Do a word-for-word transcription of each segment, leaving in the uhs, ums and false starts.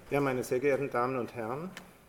Ja, meine sehr geehrten Damen und Herren,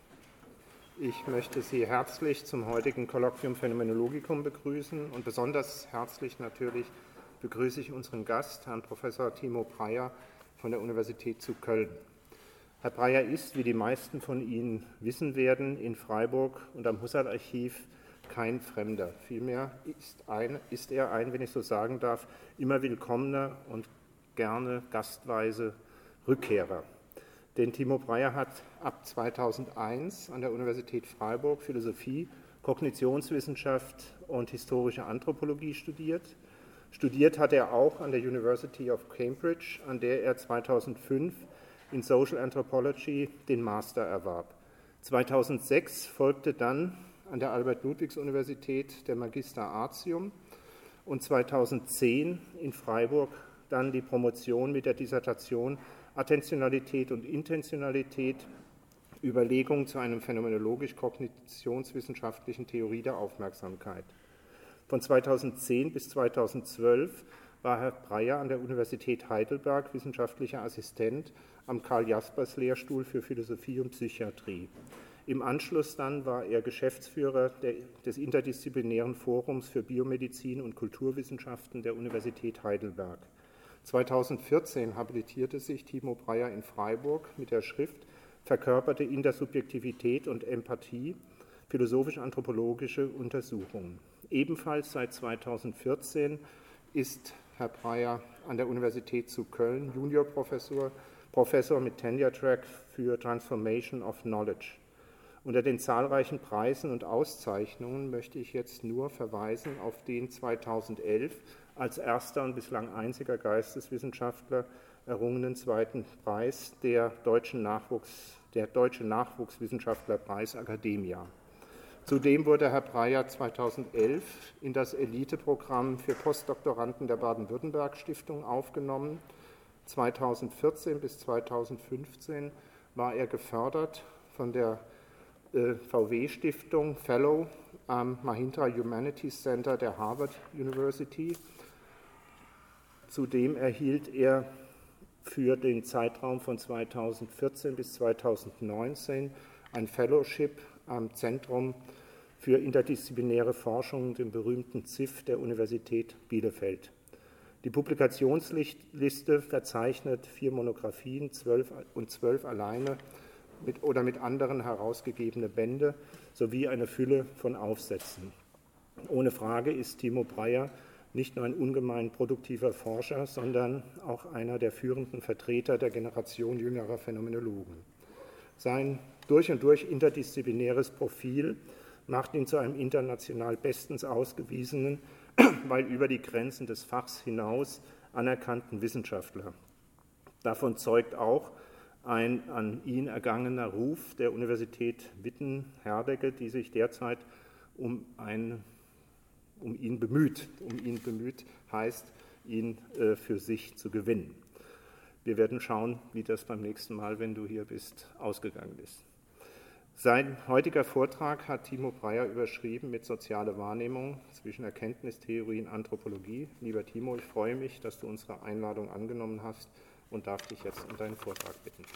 ich möchte Sie herzlich zum heutigen Kolloquium Phänomenologicum begrüßen und besonders herzlich natürlich begrüße ich unseren Gast, Herrn Professor Timo Breyer von der Universität zu Köln. Herr Breyer ist, wie die meisten von Ihnen wissen werden, in Freiburg und am Husserl-Archiv kein Fremder. Vielmehr ist, ein, ist er ein, wenn ich so sagen darf, immer willkommener und gerne gastweise Rückkehrer. Denn Timo Breyer hat ab zweitausendeins an der Universität Freiburg Philosophie, Kognitionswissenschaft und historische Anthropologie studiert. Studiert hat er auch an der University of Cambridge, an der er zweitausendfünf in Social Anthropology den Master erwarb. zweitausendsechs folgte dann an der Albert-Ludwigs-Universität der Magister Artium und zweitausendzehn in Freiburg dann die Promotion mit der Dissertation Attentionalität und Intentionalität, Überlegungen zu einem phänomenologisch-kognitionswissenschaftlichen Theorie der Aufmerksamkeit. Von zweitausendzehn bis zweitausendzwölf war Herr Breyer an der Universität Heidelberg wissenschaftlicher Assistent am Karl-Jaspers-Lehrstuhl für Philosophie und Psychiatrie. Im Anschluss dann war er Geschäftsführer der, des interdisziplinären Forums für Biomedizin und Kulturwissenschaften der Universität Heidelberg. zweitausendvierzehn habilitierte sich Timo Breyer in Freiburg mit der Schrift Verkörperte Intersubjektivität und Empathie, philosophisch-anthropologische Untersuchungen. Ebenfalls seit zweitausendvierzehn ist Herr Breyer an der Universität zu Köln Juniorprofessor Professor mit Tenure-Track für Transformation of Knowledge. Unter den zahlreichen Preisen und Auszeichnungen möchte ich jetzt nur verweisen auf den zweitausendelf als erster und bislang einziger Geisteswissenschaftler errungenen zweiten Preis der Deutschen Nachwuchs, der Deutsche Nachwuchswissenschaftlerpreis Academia. Zudem wurde Herr Breyer zweitausendelf in das Eliteprogramm für Postdoktoranden der Baden-Württemberg-Stiftung aufgenommen. zweitausendvierzehn bis zweitausendfünfzehn war er gefördert von der V W-Stiftung Fellow am Mahindra Humanities Center der Harvard University. Zudem erhielt er für den Zeitraum von zweitausendvierzehn bis zweitausendneunzehn ein Fellowship am Zentrum für interdisziplinäre Forschung, dem berühmten Z I F der Universität Bielefeld. Die Publikationsliste verzeichnet vier Monographien, zwölf und zwölf alleine mit oder mit anderen herausgegebene Bände sowie eine Fülle von Aufsätzen. Ohne Frage ist Timo Breyer nicht nur ein ungemein produktiver Forscher, sondern auch einer der führenden Vertreter der Generation jüngerer Phänomenologen. Sein durch und durch interdisziplinäres Profil macht ihn zu einem international bestens ausgewiesenen, weil über die Grenzen des Fachs hinaus anerkannten Wissenschaftler. Davon zeugt auch ein an ihn ergangener Ruf der Universität Witten-Herdecke, die sich derzeit um, ein, um ihn bemüht. Um ihn bemüht heißt, ihn äh, für sich zu gewinnen. Wir werden schauen, wie das beim nächsten Mal, wenn du hier bist, ausgegangen ist. Sein heutiger Vortrag hat Timo Breyer überschrieben mit Soziale Wahrnehmung zwischen Erkenntnistheorie und Anthropologie. Lieber Timo, ich freue mich, dass du unsere Einladung angenommen hast und darf dich jetzt um deinen Vortrag bitten.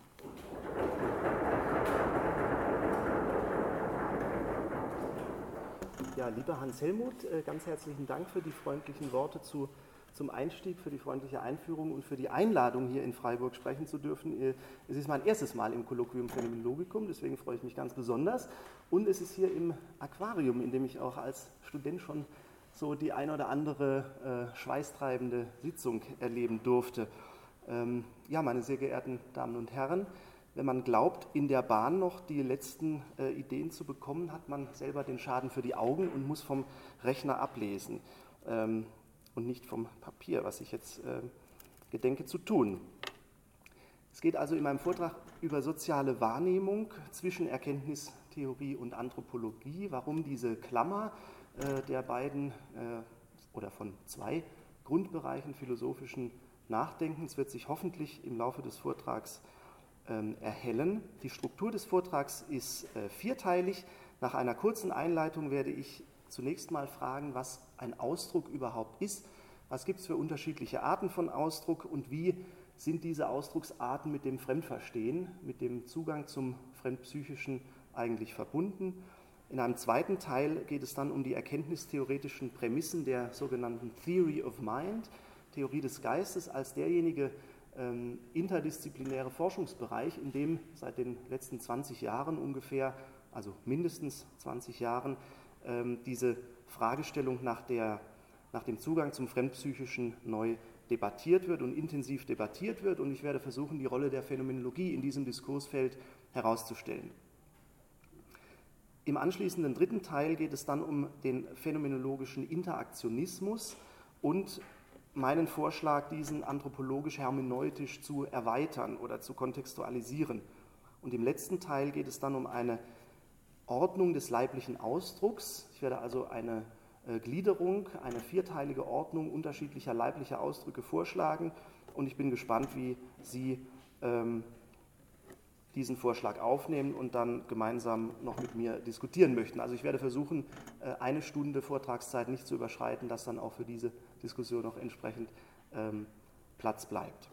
Ja, lieber Hans-Helmut, ganz herzlichen Dank für die freundlichen Worte zu, zum Einstieg, für die freundliche Einführung und für die Einladung, hier in Freiburg sprechen zu dürfen. Es ist mein erstes Mal im Kolloquium Phänomenologicum, deswegen freue ich mich ganz besonders. Und es ist hier im Aquarium, in dem ich auch als Student schon so die ein oder andere äh, schweißtreibende Sitzung erleben durfte. Ähm, ja, meine sehr geehrten Damen und Herren, wenn man glaubt, in der Bahn noch die letzten äh, Ideen zu bekommen, hat man selber den Schaden für die Augen und muss vom Rechner ablesen ähm, und nicht vom Papier, was ich jetzt äh, gedenke zu tun. Es geht also in meinem Vortrag über soziale Wahrnehmung zwischen Erkenntnistheorie und Anthropologie, warum diese Klammer äh, der beiden äh, oder von zwei Grundbereichen philosophischen Nachdenkens wird sich hoffentlich im Laufe des Vortrags ähm, erhellen. Die Struktur des Vortrags ist äh, vierteilig. Nach einer kurzen Einleitung werde ich zunächst mal fragen, was ein Ausdruck überhaupt ist, was gibt es für unterschiedliche Arten von Ausdruck und wie sind diese Ausdrucksarten mit dem Fremdverstehen, mit dem Zugang zum Fremdpsychischen eigentlich verbunden. In einem zweiten Teil geht es dann um die erkenntnistheoretischen Prämissen der sogenannten Theory of Mind, Theorie des Geistes, als derjenige ähm, interdisziplinäre Forschungsbereich, in dem seit den letzten zwanzig Jahren ungefähr, also mindestens zwanzig Jahren, ähm, diese Fragestellung nach, der, nach dem Zugang zum Fremdpsychischen neu debattiert wird und intensiv debattiert wird. Und ich werde versuchen, die Rolle der Phänomenologie in diesem Diskursfeld herauszustellen. Im anschließenden dritten Teil geht es dann um den phänomenologischen Interaktionismus und meinen Vorschlag, diesen anthropologisch-hermeneutisch zu erweitern oder zu kontextualisieren. Und im letzten Teil geht es dann um eine Ordnung des leiblichen Ausdrucks. Ich werde also eine äh, Gliederung, eine vierteilige Ordnung unterschiedlicher leiblicher Ausdrücke vorschlagen und ich bin gespannt, wie Sie ähm, diesen Vorschlag aufnehmen und dann gemeinsam noch mit mir diskutieren möchten. Also ich werde versuchen, eine Stunde Vortragszeit nicht zu überschreiten, dass dann auch für diese Diskussion noch entsprechend ähm, Platz bleibt.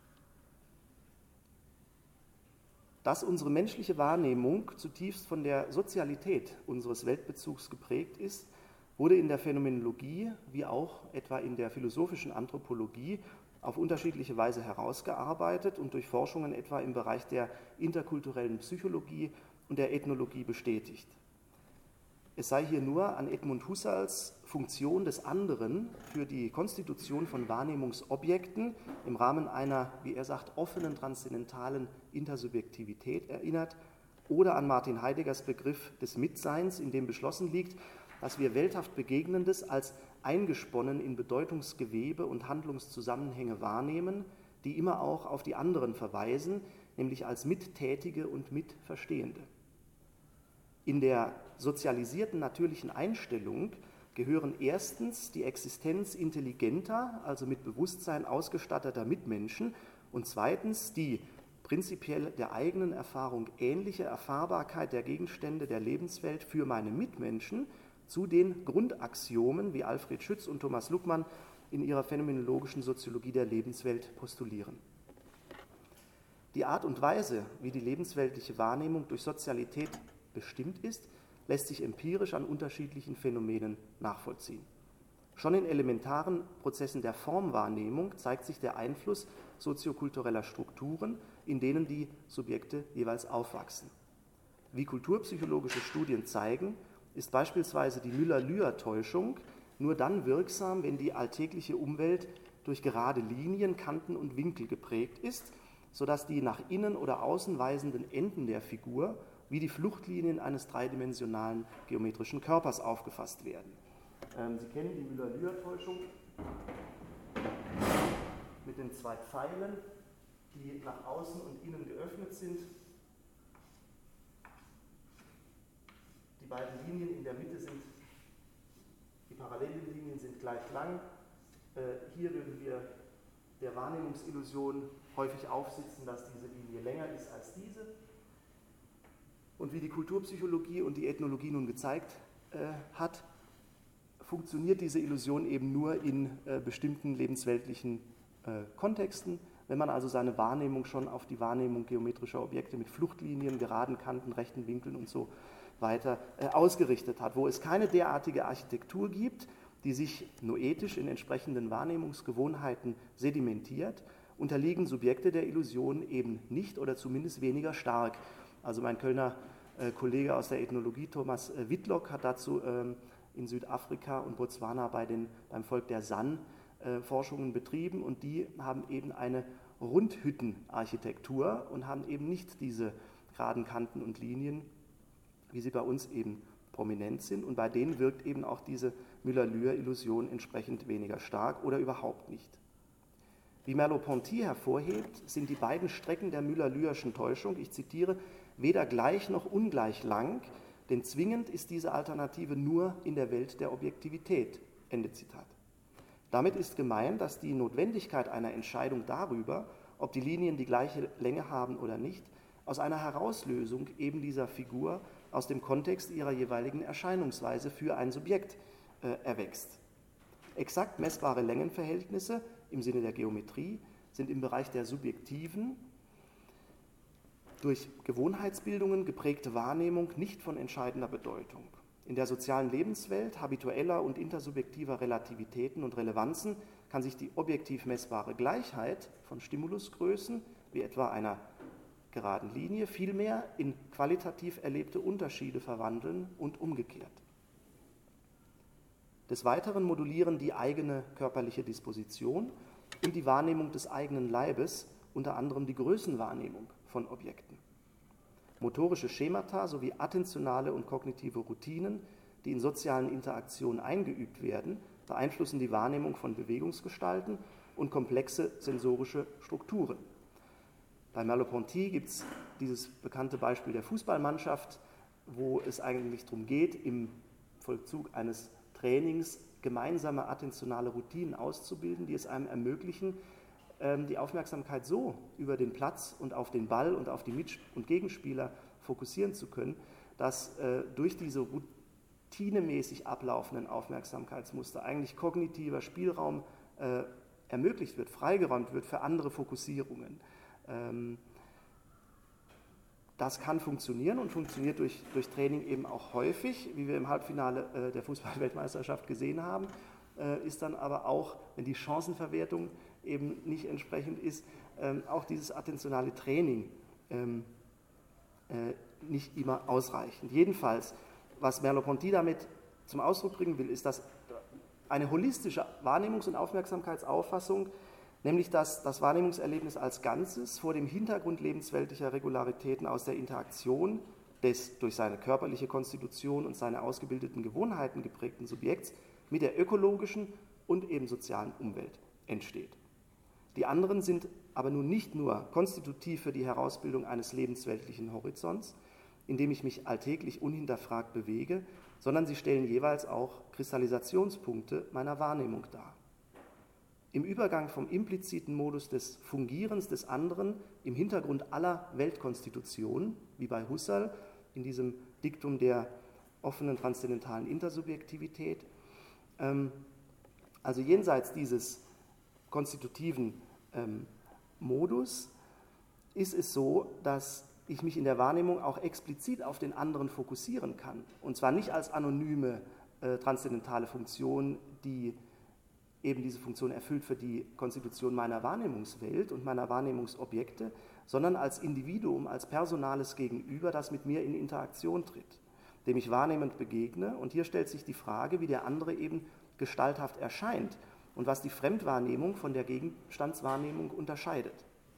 Dass unsere menschliche Wahrnehmung zutiefst von der Sozialität unseres Weltbezugs geprägt ist, wurde in der Phänomenologie wie auch etwa in der philosophischen Anthropologie auf unterschiedliche Weise herausgearbeitet und durch Forschungen etwa im Bereich der interkulturellen Psychologie und der Ethnologie bestätigt. Es sei hier nur an Edmund Husserls Funktion des anderen für die Konstitution von Wahrnehmungsobjekten im Rahmen einer, wie er sagt, offenen transzendentalen Intersubjektivität erinnert oder an Martin Heideggers Begriff des Mitseins, in dem beschlossen liegt, dass wir welthaft Begegnendes als eingesponnen in Bedeutungsgewebe und Handlungszusammenhänge wahrnehmen, die immer auch auf die anderen verweisen, nämlich als Mittätige und Mitverstehende. In der sozialisierten natürlichen Einstellung gehören erstens die Existenz intelligenter, also mit Bewusstsein ausgestatteter Mitmenschen, und zweitens die prinzipiell der eigenen Erfahrung ähnliche Erfahrbarkeit der Gegenstände der Lebenswelt für meine Mitmenschen zu den Grundaxiomen, wie Alfred Schütz und Thomas Luckmann in ihrer phänomenologischen Soziologie der Lebenswelt postulieren. Die Art und Weise, wie die lebensweltliche Wahrnehmung durch Sozialität bestimmt ist, lässt sich empirisch an unterschiedlichen Phänomenen nachvollziehen. Schon in elementaren Prozessen der Formwahrnehmung zeigt sich der Einfluss soziokultureller Strukturen, in denen die Subjekte jeweils aufwachsen. Wie kulturpsychologische Studien zeigen, ist beispielsweise die Müller-Lyer-Täuschung nur dann wirksam, wenn die alltägliche Umwelt durch gerade Linien, Kanten und Winkel geprägt ist, sodass die nach innen oder außen weisenden Enden der Figur wie die Fluchtlinien eines dreidimensionalen geometrischen Körpers aufgefasst werden. Ähm, Sie kennen die Müller-Lyer-Täuschung mit den zwei Pfeilen, die nach außen und innen geöffnet sind. Die beiden Linien in der Mitte sind, die Parallellinien sind gleich lang. Äh, hier würden wir der Wahrnehmungsillusion häufig aufsitzen, dass diese Linie länger ist als diese. Und wie die Kulturpsychologie und die Ethnologie nun gezeigt äh, hat, funktioniert diese Illusion eben nur in äh, bestimmten lebensweltlichen äh, Kontexten. Wenn man also seine Wahrnehmung schon auf die Wahrnehmung geometrischer Objekte mit Fluchtlinien, geraden Kanten, rechten Winkeln und so weiter äh, ausgerichtet hat. Wo es keine derartige Architektur gibt, die sich noetisch in entsprechenden Wahrnehmungsgewohnheiten sedimentiert, unterliegen Subjekte der Illusion eben nicht oder zumindest weniger stark. Also mein Kölner äh, Kollege aus der Ethnologie, Thomas äh, Whitlock, hat dazu ähm, in Südafrika und Botswana bei den, beim Volk der San äh, Forschungen betrieben und die haben eben eine Rundhüttenarchitektur und haben eben nicht diese geraden Kanten und Linien, wie sie bei uns eben prominent sind, und bei denen wirkt eben auch diese Müller-Lyer-Illusion entsprechend weniger stark oder überhaupt nicht. Wie Merleau-Ponty hervorhebt, sind die beiden Strecken der Müller-Lyerschen Täuschung, ich zitiere, weder gleich noch ungleich lang, denn zwingend ist diese Alternative nur in der Welt der Objektivität. Ende Zitat. Damit ist gemeint, dass die Notwendigkeit einer Entscheidung darüber, ob die Linien die gleiche Länge haben oder nicht, aus einer Herauslösung eben dieser Figur aus dem Kontext ihrer jeweiligen Erscheinungsweise für ein Subjekt äh, erwächst. Exakt messbare Längenverhältnisse im Sinne der Geometrie sind im Bereich der subjektiven, durch Gewohnheitsbildungen geprägte Wahrnehmung nicht von entscheidender Bedeutung. In der sozialen Lebenswelt habitueller und intersubjektiver Relativitäten und Relevanzen kann sich die objektiv messbare Gleichheit von Stimulusgrößen, wie etwa einer geraden Linie, vielmehr in qualitativ erlebte Unterschiede verwandeln und umgekehrt. Des Weiteren modulieren die eigene körperliche Disposition und die Wahrnehmung des eigenen Leibes unter anderem die Größenwahrnehmung von Objekten. Motorische Schemata sowie attentionale und kognitive Routinen, die in sozialen Interaktionen eingeübt werden, beeinflussen die Wahrnehmung von Bewegungsgestalten und komplexe sensorische Strukturen. Bei Merleau-Ponty gibt es dieses bekannte Beispiel der Fußballmannschaft, wo es eigentlich darum geht, im Vollzug eines Trainings gemeinsame attentionale Routinen auszubilden, die es einem ermöglichen, die Aufmerksamkeit so über den Platz und auf den Ball und auf die Mit- und Gegenspieler fokussieren zu können, dass durch diese routinemäßig ablaufenden Aufmerksamkeitsmuster eigentlich kognitiver Spielraum ermöglicht wird, freigeräumt wird für andere Fokussierungen. Das kann funktionieren und funktioniert durch, durch Training eben auch häufig, wie wir im Halbfinale der Fußball-Weltmeisterschaft gesehen haben, ist dann aber auch, wenn die Chancenverwertung eben nicht entsprechend ist, auch dieses attentionale Training nicht immer ausreichend. Jedenfalls, was Merleau-Ponty damit zum Ausdruck bringen will, ist, dass eine holistische Wahrnehmungs- und Aufmerksamkeitsauffassung, nämlich dass das Wahrnehmungserlebnis als Ganzes vor dem Hintergrund lebensweltlicher Regularitäten aus der Interaktion des durch seine körperliche Konstitution und seine ausgebildeten Gewohnheiten geprägten Subjekts mit der ökologischen und eben sozialen Umwelt entsteht. Die anderen sind aber nun nicht nur konstitutiv für die Herausbildung eines lebensweltlichen Horizonts, in dem ich mich alltäglich unhinterfragt bewege, sondern sie stellen jeweils auch Kristallisationspunkte meiner Wahrnehmung dar. Im Übergang vom impliziten Modus des Fungierens des anderen im Hintergrund aller Weltkonstitutionen, wie bei Husserl in diesem Diktum der offenen transzendentalen Intersubjektivität, ähm, also jenseits dieses konstitutiven ähm, Modus, ist es so, dass ich mich in der Wahrnehmung auch explizit auf den anderen fokussieren kann. Und zwar nicht als anonyme äh, transzendentale Funktion, die eben diese Funktion erfüllt für die Konstitution meiner Wahrnehmungswelt und meiner Wahrnehmungsobjekte, sondern als Individuum, als personales Gegenüber, das mit mir in Interaktion tritt, dem ich wahrnehmend begegne. Und hier stellt sich die Frage, wie der andere eben gestalthaft erscheint und was die Fremdwahrnehmung von der Gegenstandswahrnehmung unterscheidet.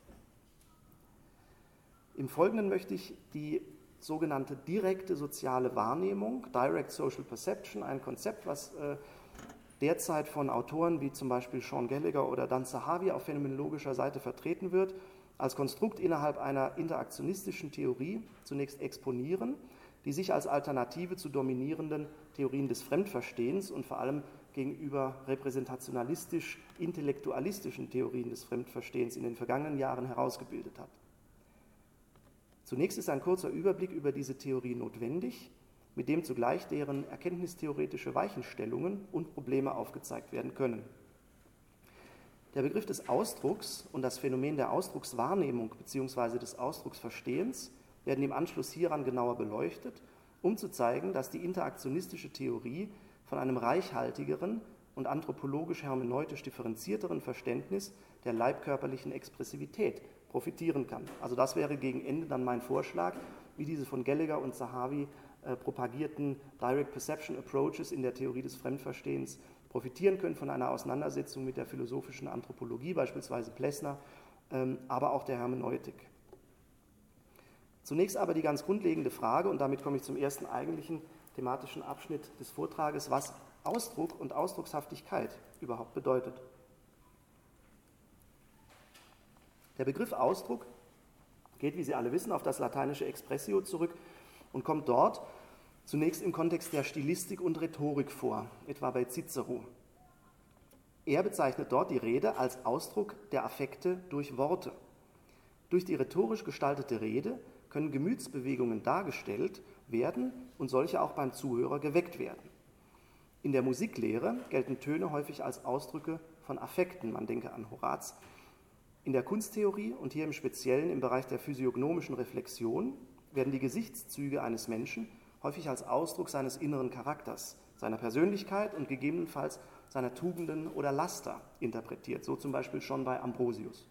Im Folgenden möchte ich die sogenannte direkte soziale Wahrnehmung, Direct Social Perception, ein Konzept, was äh, derzeit von Autoren wie zum Beispiel Sean Gallagher oder Dan Zahavi auf phänomenologischer Seite vertreten wird, als Konstrukt innerhalb einer interaktionistischen Theorie zunächst exponieren, die sich als Alternative zu dominierenden Theorien des Fremdverstehens und vor allem gegenüber repräsentationalistisch-intellektualistischen Theorien des Fremdverstehens in den vergangenen Jahren herausgebildet hat. Zunächst ist ein kurzer Überblick über diese Theorie notwendig, mit dem zugleich deren erkenntnistheoretische Weichenstellungen und Probleme aufgezeigt werden können. Der Begriff des Ausdrucks und das Phänomen der Ausdruckswahrnehmung bzw. des Ausdrucksverstehens werden im Anschluss hieran genauer beleuchtet, um zu zeigen, dass die interaktionistische Theorie von einem reichhaltigeren und anthropologisch-hermeneutisch differenzierteren Verständnis der leibkörperlichen Expressivität profitieren kann. Also das wäre gegen Ende dann mein Vorschlag, wie diese von Gallagher und Zahavi äh, propagierten Direct Perception Approaches in der Theorie des Fremdverstehens profitieren können von einer Auseinandersetzung mit der philosophischen Anthropologie, beispielsweise Plessner, ähm, aber auch der Hermeneutik. Zunächst aber die ganz grundlegende Frage, und damit komme ich zum ersten eigentlichen thematischen Abschnitt des Vortrages, was Ausdruck und Ausdruckshaftigkeit überhaupt bedeutet. Der Begriff Ausdruck geht, wie Sie alle wissen, auf das lateinische Expressio zurück und kommt dort zunächst im Kontext der Stilistik und Rhetorik vor, etwa bei Cicero. Er bezeichnet dort die Rede als Ausdruck der Affekte durch Worte. Durch die rhetorisch gestaltete Rede können Gemütsbewegungen dargestellt werden und solche auch beim Zuhörer geweckt werden. In der Musiklehre gelten Töne häufig als Ausdrücke von Affekten, man denke an Horaz, In der Kunsttheorie und hier im Speziellen im Bereich der physiognomischen Reflexion werden die Gesichtszüge eines Menschen häufig als Ausdruck seines inneren Charakters, seiner Persönlichkeit und gegebenenfalls seiner Tugenden oder Laster interpretiert, so zum Beispiel schon bei Ambrosius.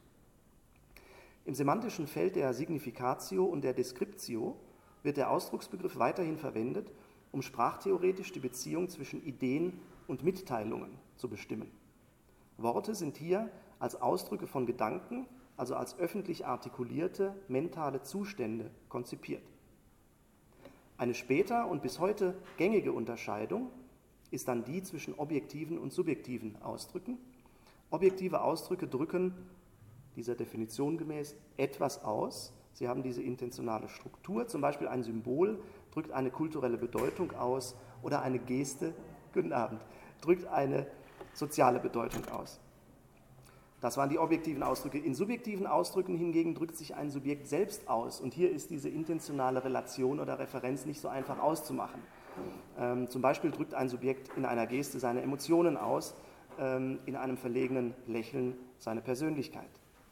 Im semantischen Feld der Significatio und der Descriptio wird der Ausdrucksbegriff weiterhin verwendet, um sprachtheoretisch die Beziehung zwischen Ideen und Mitteilungen zu bestimmen. Worte sind hier als Ausdrücke von Gedanken, also als öffentlich artikulierte mentale Zustände konzipiert. Eine später und bis heute gängige Unterscheidung ist dann die zwischen objektiven und subjektiven Ausdrücken. Objektive Ausdrücke drücken dieser Definition gemäß etwas aus. Sie haben diese intentionale Struktur, zum Beispiel ein Symbol drückt eine kulturelle Bedeutung aus oder eine Geste, guten Abend, drückt eine soziale Bedeutung aus. Das waren die objektiven Ausdrücke. In subjektiven Ausdrücken hingegen drückt sich ein Subjekt selbst aus. Und hier ist diese intentionale Relation oder Referenz nicht so einfach auszumachen. Ähm, zum Beispiel drückt ein Subjekt in einer Geste seine Emotionen aus, ähm, in einem verlegenen Lächeln seine Persönlichkeit.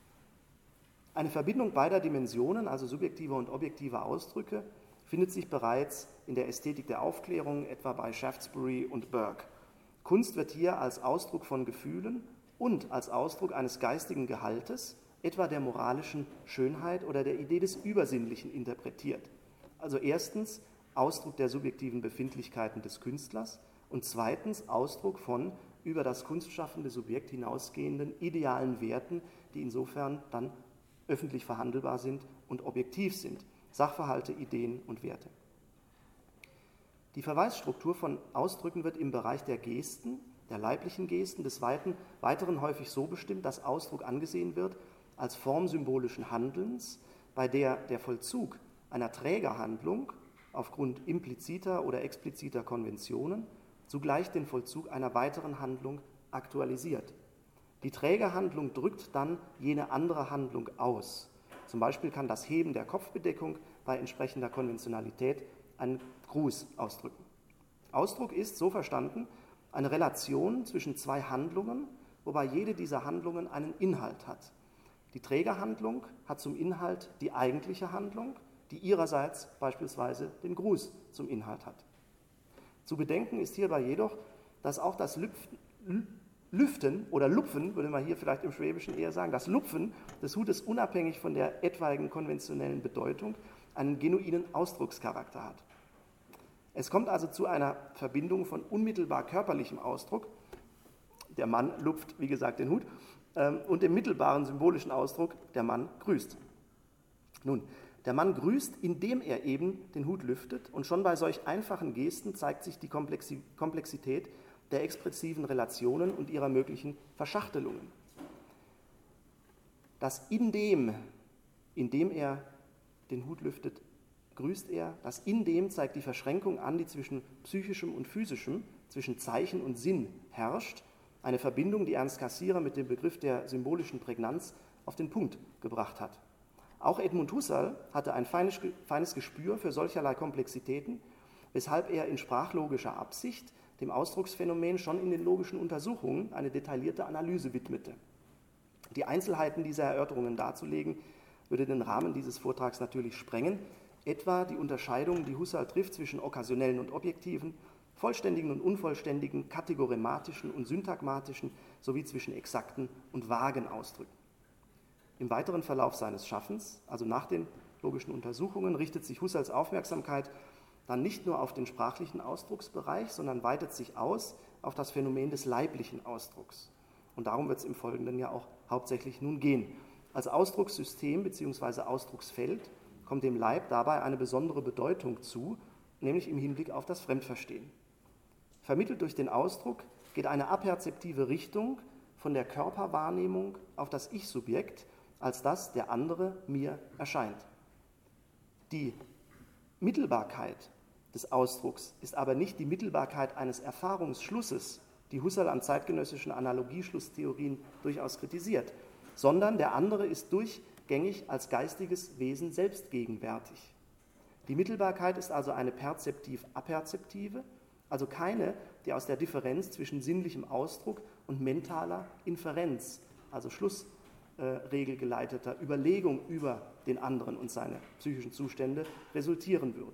Eine Verbindung beider Dimensionen, also subjektiver und objektiver Ausdrücke, findet sich bereits in der Ästhetik der Aufklärung, etwa bei Shaftesbury und Burke. Kunst wird hier als Ausdruck von Gefühlen und als Ausdruck eines geistigen Gehaltes, etwa der moralischen Schönheit oder der Idee des Übersinnlichen interpretiert. Also erstens Ausdruck der subjektiven Befindlichkeiten des Künstlers und zweitens Ausdruck von über das kunstschaffende Subjekt hinausgehenden idealen Werten, die insofern dann öffentlich verhandelbar sind und objektiv sind, Sachverhalte, Ideen und Werte. Die Verweisstruktur von Ausdrücken wird im Bereich der Gesten, der leiblichen Gesten, des Weiteren häufig so bestimmt, dass Ausdruck angesehen wird als Form symbolischen Handelns, bei der der Vollzug einer Trägerhandlung aufgrund impliziter oder expliziter Konventionen zugleich den Vollzug einer weiteren Handlung aktualisiert. Die Trägerhandlung drückt dann jene andere Handlung aus. Zum Beispiel kann das Heben der Kopfbedeckung bei entsprechender Konventionalität einen Gruß ausdrücken. Ausdruck ist, so verstanden, eine Relation zwischen zwei Handlungen, wobei jede dieser Handlungen einen Inhalt hat. Die Trägerhandlung hat zum Inhalt die eigentliche Handlung, die ihrerseits beispielsweise den Gruß zum Inhalt hat. Zu bedenken ist hierbei jedoch, dass auch das Lüpfen, Lüften oder Lupfen, würde man hier vielleicht im Schwäbischen eher sagen, das Lupfen des Hutes unabhängig von der etwaigen konventionellen Bedeutung einen genuinen Ausdruckscharakter hat. Es kommt also zu einer Verbindung von unmittelbar körperlichem Ausdruck, der Mann lupft, wie gesagt, den Hut, und dem mittelbaren symbolischen Ausdruck, der Mann grüßt. Nun, der Mann grüßt, indem er eben den Hut lüftet, und schon bei solch einfachen Gesten zeigt sich die Komplexität der expressiven Relationen und ihrer möglichen Verschachtelungen. Das indem, indem er den Hut lüftet, grüßt er, das indem zeigt die Verschränkung an, die zwischen psychischem und physischem, zwischen Zeichen und Sinn herrscht, eine Verbindung, die Ernst Cassirer mit dem Begriff der symbolischen Prägnanz auf den Punkt gebracht hat. Auch Edmund Husserl hatte ein feines, feines Gespür für solcherlei Komplexitäten, weshalb er in sprachlogischer Absicht dem Ausdrucksphänomen schon in den logischen Untersuchungen eine detaillierte Analyse widmete. Die Einzelheiten dieser Erörterungen darzulegen, würde den Rahmen dieses Vortrags natürlich sprengen, etwa die Unterscheidung, die Husserl trifft zwischen okkasionellen und objektiven, vollständigen und unvollständigen, kategoremmatischen und syntagmatischen sowie zwischen exakten und vagen Ausdrücken. Im weiteren Verlauf seines Schaffens, also nach den logischen Untersuchungen, richtet sich Husserls Aufmerksamkeit dann nicht nur auf den sprachlichen Ausdrucksbereich, sondern weitet sich aus auf das Phänomen des leiblichen Ausdrucks. Und darum wird es im Folgenden ja auch hauptsächlich nun gehen. Als Ausdruckssystem bzw. Ausdrucksfeld kommt dem Leib dabei eine besondere Bedeutung zu, nämlich im Hinblick auf das Fremdverstehen. Vermittelt durch den Ausdruck geht eine aperzeptive Richtung von der Körperwahrnehmung auf das Ich-Subjekt, als das der andere mir erscheint. Die Mittelbarkeit des Ausdrucks ist aber nicht die Mittelbarkeit eines Erfahrungsschlusses, die Husserl an zeitgenössischen Analogieschlusstheorien durchaus kritisiert, sondern der andere ist durchgängig als geistiges Wesen selbst gegenwärtig. Die Mittelbarkeit ist also eine perzeptiv-aperzeptive, also keine, die aus der Differenz zwischen sinnlichem Ausdruck und mentaler Inferenz, also Schluss, äh, regelgeleiteter Überlegung über den anderen und seine psychischen Zustände resultieren würde.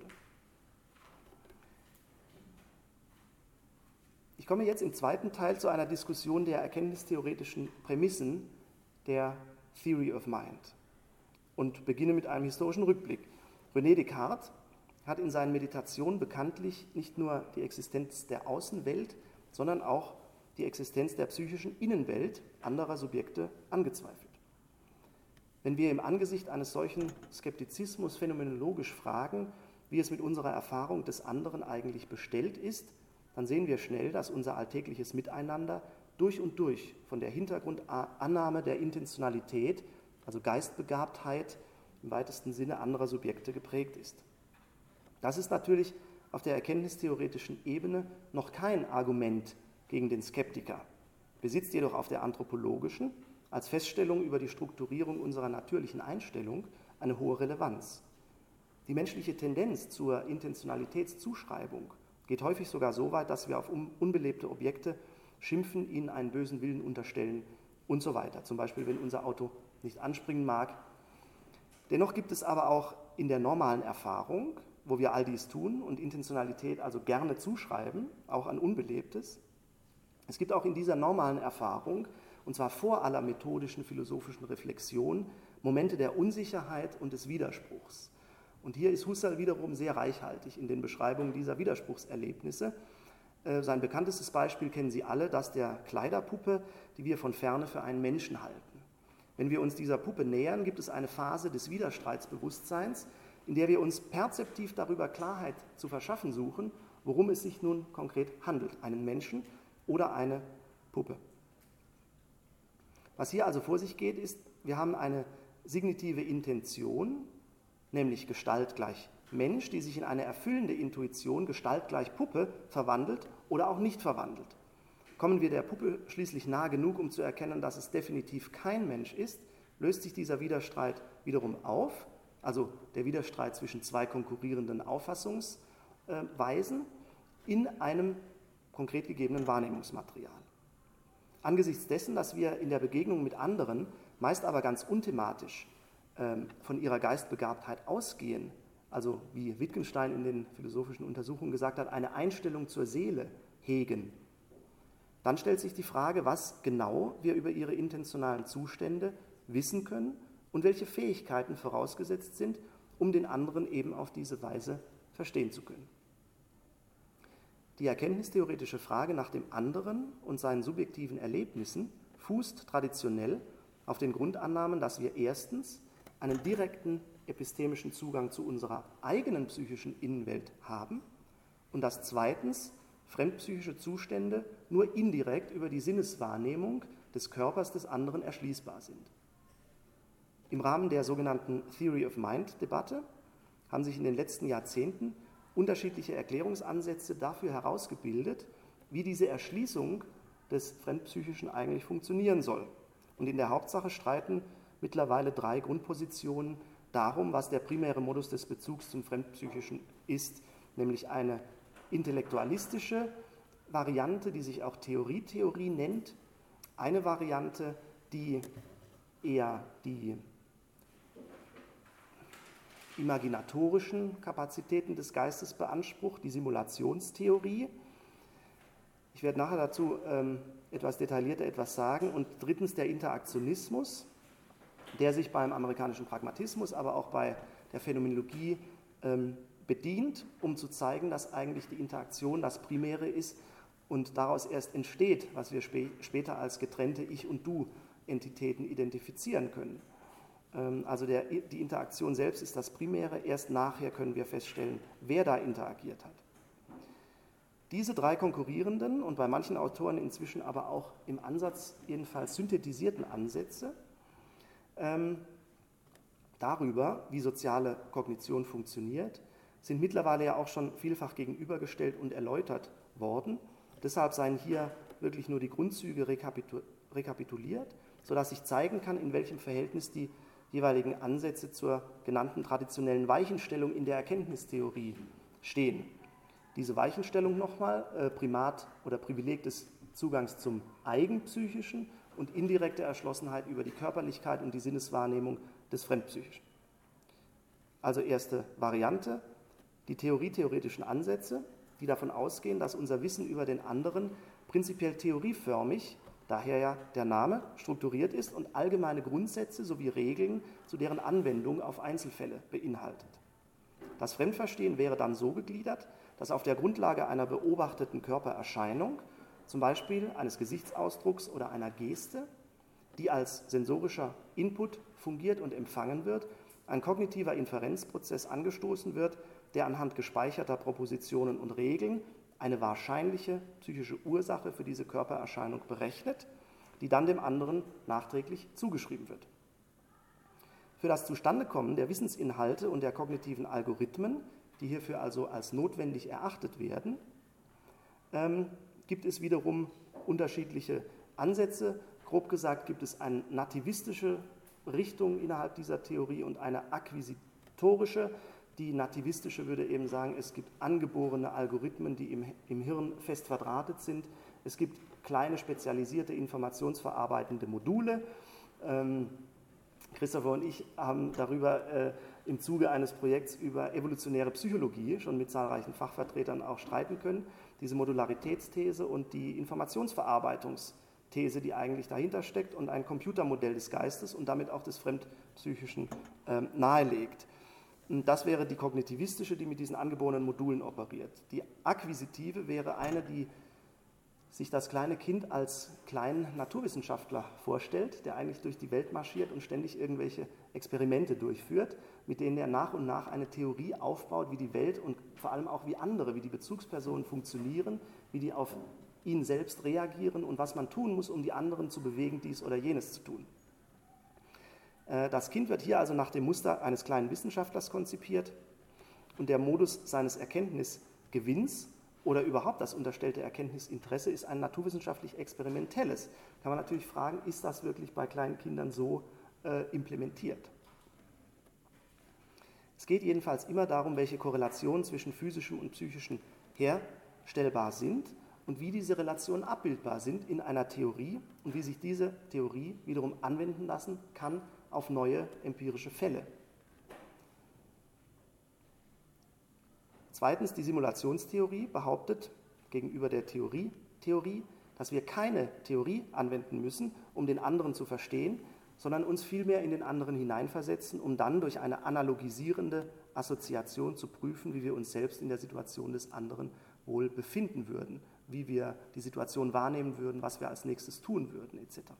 Ich komme jetzt im zweiten Teil zu einer Diskussion der erkenntnistheoretischen Prämissen der Theory of Mind und beginne mit einem historischen Rückblick. René Descartes hat in seinen Meditationen bekanntlich nicht nur die Existenz der Außenwelt, sondern auch die Existenz der psychischen Innenwelt anderer Subjekte angezweifelt. Wenn wir im Angesicht eines solchen Skeptizismus phänomenologisch fragen, wie es mit unserer Erfahrung des anderen eigentlich bestellt ist, dann sehen wir schnell, dass unser alltägliches Miteinander durch und durch von der Hintergrundannahme der Intentionalität, also Geistbegabtheit im weitesten Sinne anderer Subjekte geprägt ist. Das ist natürlich auf der erkenntnistheoretischen Ebene noch kein Argument gegen den Skeptiker, besitzt jedoch auf der anthropologischen als Feststellung über die Strukturierung unserer natürlichen Einstellung eine hohe Relevanz. Die menschliche Tendenz zur Intentionalitätszuschreibung geht häufig sogar so weit, dass wir auf unbelebte Objekte schimpfen, ihnen einen bösen Willen unterstellen und so weiter. Zum Beispiel, wenn unser Auto nicht anspringen mag. Dennoch gibt es aber auch in der normalen Erfahrung, wo wir all dies tun und Intentionalität also gerne zuschreiben, auch an Unbelebtes, es gibt auch in dieser normalen Erfahrung, und zwar vor aller methodischen philosophischen Reflexion, Momente der Unsicherheit und des Widerspruchs. Und hier ist Husserl wiederum sehr reichhaltig in den Beschreibungen dieser Widerspruchserlebnisse. Äh, sein bekanntestes Beispiel kennen Sie alle, das der Kleiderpuppe, die wir von Ferne für einen Menschen halten. Wenn wir uns dieser Puppe nähern, gibt es eine Phase des Widerstreitsbewusstseins, in der wir uns perzeptiv darüber Klarheit zu verschaffen suchen, worum es sich nun konkret handelt, einen Menschen oder eine Puppe. Was hier also vor sich geht, ist, wir haben eine signitive Intention, nämlich Gestalt gleich Mensch, die sich in eine erfüllende Intuition, Gestalt gleich Puppe, verwandelt oder auch nicht verwandelt. Kommen wir der Puppe schließlich nahe genug, um zu erkennen, dass es definitiv kein Mensch ist, löst sich dieser Widerstreit wiederum auf, also der Widerstreit zwischen zwei konkurrierenden Auffassungsweisen in einem konkret gegebenen Wahrnehmungsmaterial. Angesichts dessen, dass wir in der Begegnung mit anderen, meist aber ganz unthematisch, ähm, von ihrer Geistbegabtheit ausgehen, also wie Wittgenstein in den philosophischen Untersuchungen gesagt hat, eine Einstellung zur Seele hegen, dann stellt sich die Frage, was genau wir über ihre intentionalen Zustände wissen können und welche Fähigkeiten vorausgesetzt sind, um den anderen eben auf diese Weise verstehen zu können. Die erkenntnistheoretische Frage nach dem anderen und seinen subjektiven Erlebnissen fußt traditionell auf den Grundannahmen, dass wir erstens einen direkten epistemischen Zugang zu unserer eigenen psychischen Innenwelt haben und dass zweitens fremdpsychische Zustände nur indirekt über die Sinneswahrnehmung des Körpers des anderen erschließbar sind. Im Rahmen der sogenannten Theory of Mind-Debatte haben sich in den letzten Jahrzehnten unterschiedliche Erklärungsansätze dafür herausgebildet, wie diese Erschließung des Fremdpsychischen eigentlich funktionieren soll. Und in der Hauptsache streiten mittlerweile drei Grundpositionen darum, was der primäre Modus des Bezugs zum Fremdpsychischen ist, nämlich eine intellektualistische Variante, die sich auch Theorie-Theorie nennt, eine Variante, die eher die imaginatorischen Kapazitäten des Geistes beansprucht, die Simulationstheorie. Ich werde nachher dazu ähm, etwas detaillierter etwas sagen. Und drittens der Interaktionismus, der sich beim amerikanischen Pragmatismus, aber auch bei der Phänomenologie ähm, bedient, um zu zeigen, dass eigentlich die Interaktion das Primäre ist und daraus erst entsteht, was wir spä- später als getrennte Ich- und Du-Entitäten identifizieren können. Also der, die Interaktion selbst ist das Primäre, erst nachher können wir feststellen, wer da interagiert hat. Diese drei konkurrierenden und bei manchen Autoren inzwischen aber auch im Ansatz jedenfalls synthetisierten Ansätze ähm, darüber, wie soziale Kognition funktioniert, sind mittlerweile ja auch schon vielfach gegenübergestellt und erläutert worden. Deshalb seien hier wirklich nur die Grundzüge rekapitu- rekapituliert, sodass ich zeigen kann, in welchem Verhältnis die jeweiligen Ansätze zur genannten traditionellen Weichenstellung in der Erkenntnistheorie stehen. Diese Weichenstellung nochmal, äh, Primat oder Privileg des Zugangs zum Eigenpsychischen und indirekte Erschlossenheit über die Körperlichkeit und die Sinneswahrnehmung des Fremdpsychischen. Also erste Variante, die theorietheoretischen Ansätze, die davon ausgehen, dass unser Wissen über den anderen prinzipiell theorieförmig, daher ja der Name, strukturiert ist und allgemeine Grundsätze sowie Regeln zu deren Anwendung auf Einzelfälle beinhaltet. Das Fremdverstehen wäre dann so gegliedert, dass auf der Grundlage einer beobachteten Körpererscheinung, zum Beispiel eines Gesichtsausdrucks oder einer Geste, die als sensorischer Input fungiert und empfangen wird, ein kognitiver Inferenzprozess angestoßen wird, der anhand gespeicherter Propositionen und Regeln eine wahrscheinliche psychische Ursache für diese Körpererscheinung berechnet, die dann dem anderen nachträglich zugeschrieben wird. Für das Zustandekommen der Wissensinhalte und der kognitiven Algorithmen, die hierfür also als notwendig erachtet werden, ähm, gibt es wiederum unterschiedliche Ansätze. Grob gesagt gibt es eine nativistische Richtung innerhalb dieser Theorie und eine akquisitorische. Die nativistische würde eben sagen, es gibt angeborene Algorithmen, die im, im Hirn fest verdrahtet sind. Es gibt kleine spezialisierte informationsverarbeitende Module. Ähm, Christopher und ich haben darüber äh, im Zuge eines Projekts über evolutionäre Psychologie schon mit zahlreichen Fachvertretern auch streiten können. Diese Modularitätsthese und die Informationsverarbeitungsthese, die eigentlich dahinter steckt und ein Computermodell des Geistes und damit auch des Fremdpsychischen äh, nahelegt. Das wäre die kognitivistische, die mit diesen angeborenen Modulen operiert. Die akquisitive wäre eine, die sich das kleine Kind als kleinen Naturwissenschaftler vorstellt, der eigentlich durch die Welt marschiert und ständig irgendwelche Experimente durchführt, mit denen er nach und nach eine Theorie aufbaut, wie die Welt und vor allem auch wie andere, wie die Bezugspersonen funktionieren, wie die auf ihn selbst reagieren und was man tun muss, um die anderen zu bewegen, dies oder jenes zu tun. Das Kind wird hier also nach dem Muster eines kleinen Wissenschaftlers konzipiert und der Modus seines Erkenntnisgewinns oder überhaupt das unterstellte Erkenntnisinteresse ist ein naturwissenschaftlich experimentelles. Kann man natürlich fragen, ist das wirklich bei kleinen Kindern so äh, implementiert? Es geht jedenfalls immer darum, welche Korrelationen zwischen physischem und psychischem herstellbar sind und wie diese Relationen abbildbar sind in einer Theorie und wie sich diese Theorie wiederum anwenden lassen kann auf neue empirische Fälle. Zweitens, die Simulationstheorie behauptet gegenüber der Theorie-Theorie, dass wir keine Theorie anwenden müssen, um den anderen zu verstehen, sondern uns vielmehr in den anderen hineinversetzen, um dann durch eine analogisierende Assoziation zu prüfen, wie wir uns selbst in der Situation des anderen wohl befinden würden, wie wir die Situation wahrnehmen würden, was wir als nächstes tun würden, et cetera.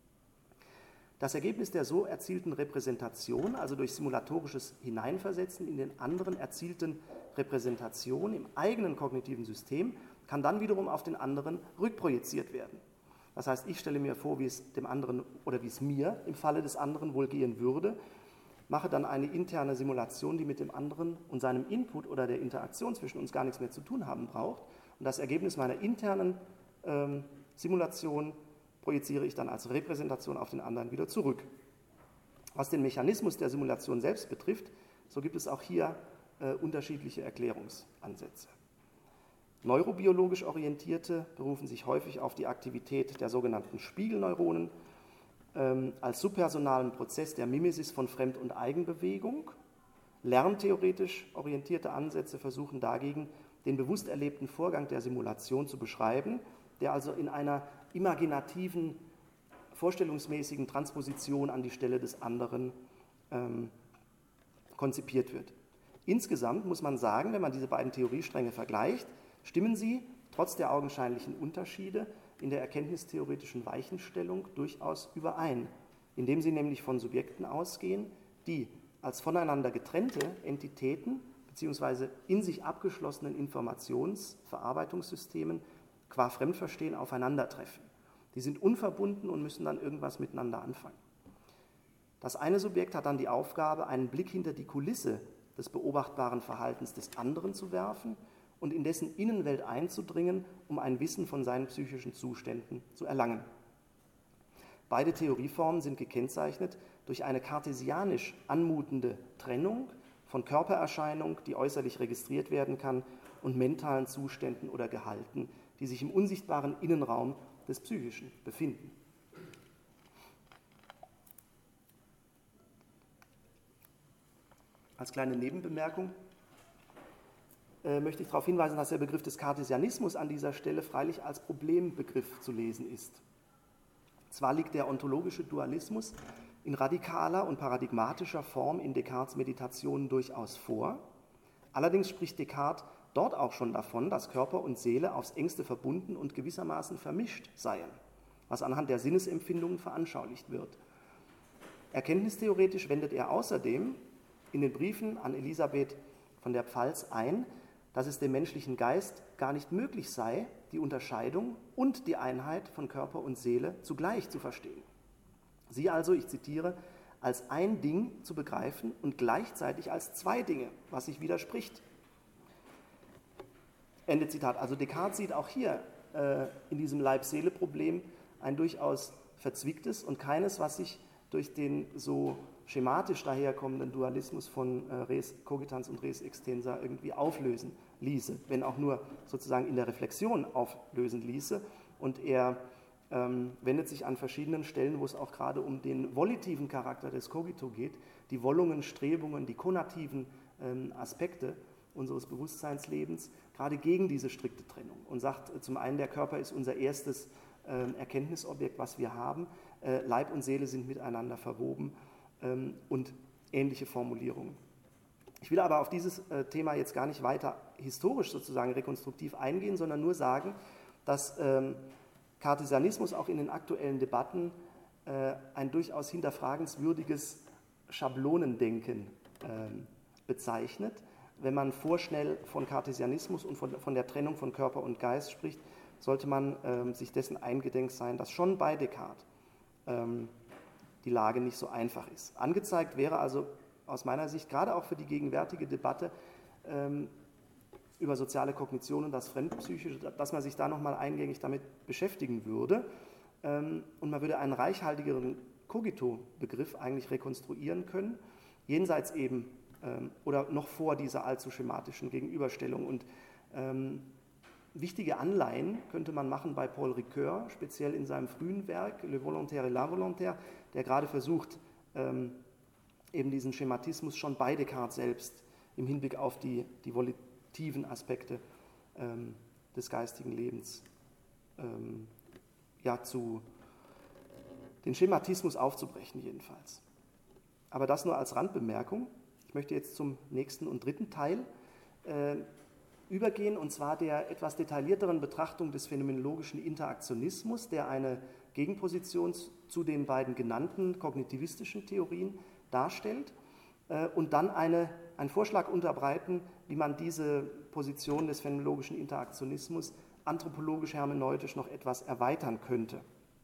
Das Ergebnis der so erzielten Repräsentation, also durch simulatorisches Hineinversetzen in den anderen erzielten Repräsentation im eigenen kognitiven System, kann dann wiederum auf den anderen rückprojiziert werden. Das heißt, ich stelle mir vor, wie es dem anderen oder wie es mir im Falle des anderen wohl gehen würde, mache dann eine interne Simulation, die mit dem anderen und seinem Input oder der Interaktion zwischen uns gar nichts mehr zu tun haben braucht. Und das Ergebnis meiner internen ähm, Simulation projiziere ich dann als Repräsentation auf den anderen wieder zurück. Was den Mechanismus der Simulation selbst betrifft, so gibt es auch hier äh, unterschiedliche Erklärungsansätze. Neurobiologisch Orientierte berufen sich häufig auf die Aktivität der sogenannten Spiegelneuronen ähm, als subpersonalen Prozess der Mimesis von Fremd- und Eigenbewegung. Lerntheoretisch orientierte Ansätze versuchen dagegen, den bewusst erlebten Vorgang der Simulation zu beschreiben, der also in einer imaginativen, vorstellungsmäßigen Transposition an die Stelle des anderen ähm, konzipiert wird. Insgesamt muss man sagen, wenn man diese beiden Theoriestränge vergleicht, stimmen sie, trotz der augenscheinlichen Unterschiede, in der erkenntnistheoretischen Weichenstellung durchaus überein, indem sie nämlich von Subjekten ausgehen, die als voneinander getrennte Entitäten bzw. in sich abgeschlossenen Informationsverarbeitungssystemen qua Fremdverstehen aufeinandertreffen. Die sind unverbunden und müssen dann irgendwas miteinander anfangen. Das eine Subjekt hat dann die Aufgabe, einen Blick hinter die Kulisse des beobachtbaren Verhaltens des anderen zu werfen und in dessen Innenwelt einzudringen, um ein Wissen von seinen psychischen Zuständen zu erlangen. Beide Theorieformen sind gekennzeichnet durch eine kartesianisch anmutende Trennung von Körpererscheinung, die äußerlich registriert werden kann, und mentalen Zuständen oder Gehalten, die sich im unsichtbaren Innenraum des Psychischen befinden. Als kleine Nebenbemerkung äh, möchte ich darauf hinweisen, dass der Begriff des Cartesianismus an dieser Stelle freilich als Problembegriff zu lesen ist. Zwar liegt der ontologische Dualismus in radikaler und paradigmatischer Form in Descartes' Meditationen durchaus vor, allerdings spricht Descartes dort auch schon davon, dass Körper und Seele aufs engste verbunden und gewissermaßen vermischt seien, was anhand der Sinnesempfindungen veranschaulicht wird. Erkenntnistheoretisch wendet er außerdem in den Briefen an Elisabeth von der Pfalz ein, dass es dem menschlichen Geist gar nicht möglich sei, die Unterscheidung und die Einheit von Körper und Seele zugleich zu verstehen. Sie also, ich zitiere, als ein Ding zu begreifen und gleichzeitig als zwei Dinge, was sich widerspricht. Ende Zitat. Also Descartes sieht auch hier äh, in diesem Leib-Seele-Problem ein durchaus verzwicktes und keines, was sich durch den so schematisch daherkommenden Dualismus von äh, Res Cogitans und Res Extensa irgendwie auflösen ließe, wenn auch nur sozusagen in der Reflexion auflösen ließe. Und er ähm, wendet sich an verschiedenen Stellen, wo es auch gerade um den volitiven Charakter des Cogito geht, die Wollungen, Strebungen, die konativen ähm, Aspekte unseres Bewusstseinslebens, gerade gegen diese strikte Trennung und sagt äh, zum einen, der Körper ist unser erstes äh, Erkenntnisobjekt, was wir haben, äh, Leib und Seele sind miteinander verwoben ähm, und ähnliche Formulierungen. Ich will aber auf dieses äh, Thema jetzt gar nicht weiter historisch sozusagen rekonstruktiv eingehen, sondern nur sagen, dass ähm, Cartesianismus auch in den aktuellen Debatten äh, ein durchaus hinterfragenswürdiges Schablonendenken äh, bezeichnet. Wenn man vorschnell von Cartesianismus und von, von der Trennung von Körper und Geist spricht, sollte man ähm, sich dessen eingedenk sein, dass schon bei Descartes ähm, die Lage nicht so einfach ist. Angezeigt wäre also aus meiner Sicht gerade auch für die gegenwärtige Debatte ähm, über soziale Kognition und das Fremdpsychische, dass man sich da nochmal eingängig damit beschäftigen würde ähm, und man würde einen reichhaltigeren Cogito-Begriff eigentlich rekonstruieren können, jenseits eben ähm, oder noch vor dieser allzu schematischen Gegenüberstellung. Und ähm, wichtige Anleihen könnte man machen bei Paul Ricoeur, speziell in seinem frühen Werk Le Volontaire et l'Involontaire, der gerade versucht, ähm, eben diesen Schematismus schon bei Descartes selbst im Hinblick auf die, die volitiven Aspekte ähm, des geistigen Lebens ähm, ja, zu den Schematismus aufzubrechen jedenfalls. Aber das nur als Randbemerkung. Ich möchte jetzt zum nächsten und dritten Teil äh, übergehen, und zwar der etwas detaillierteren Betrachtung des phänomenologischen Interaktionismus, der eine Gegenposition zu den beiden genannten kognitivistischen Theorien darstellt äh, und dann eine, einen Vorschlag unterbreiten, wie man diese Position des phänomenologischen Interaktionismus anthropologisch-hermeneutisch noch etwas erweitern könnte.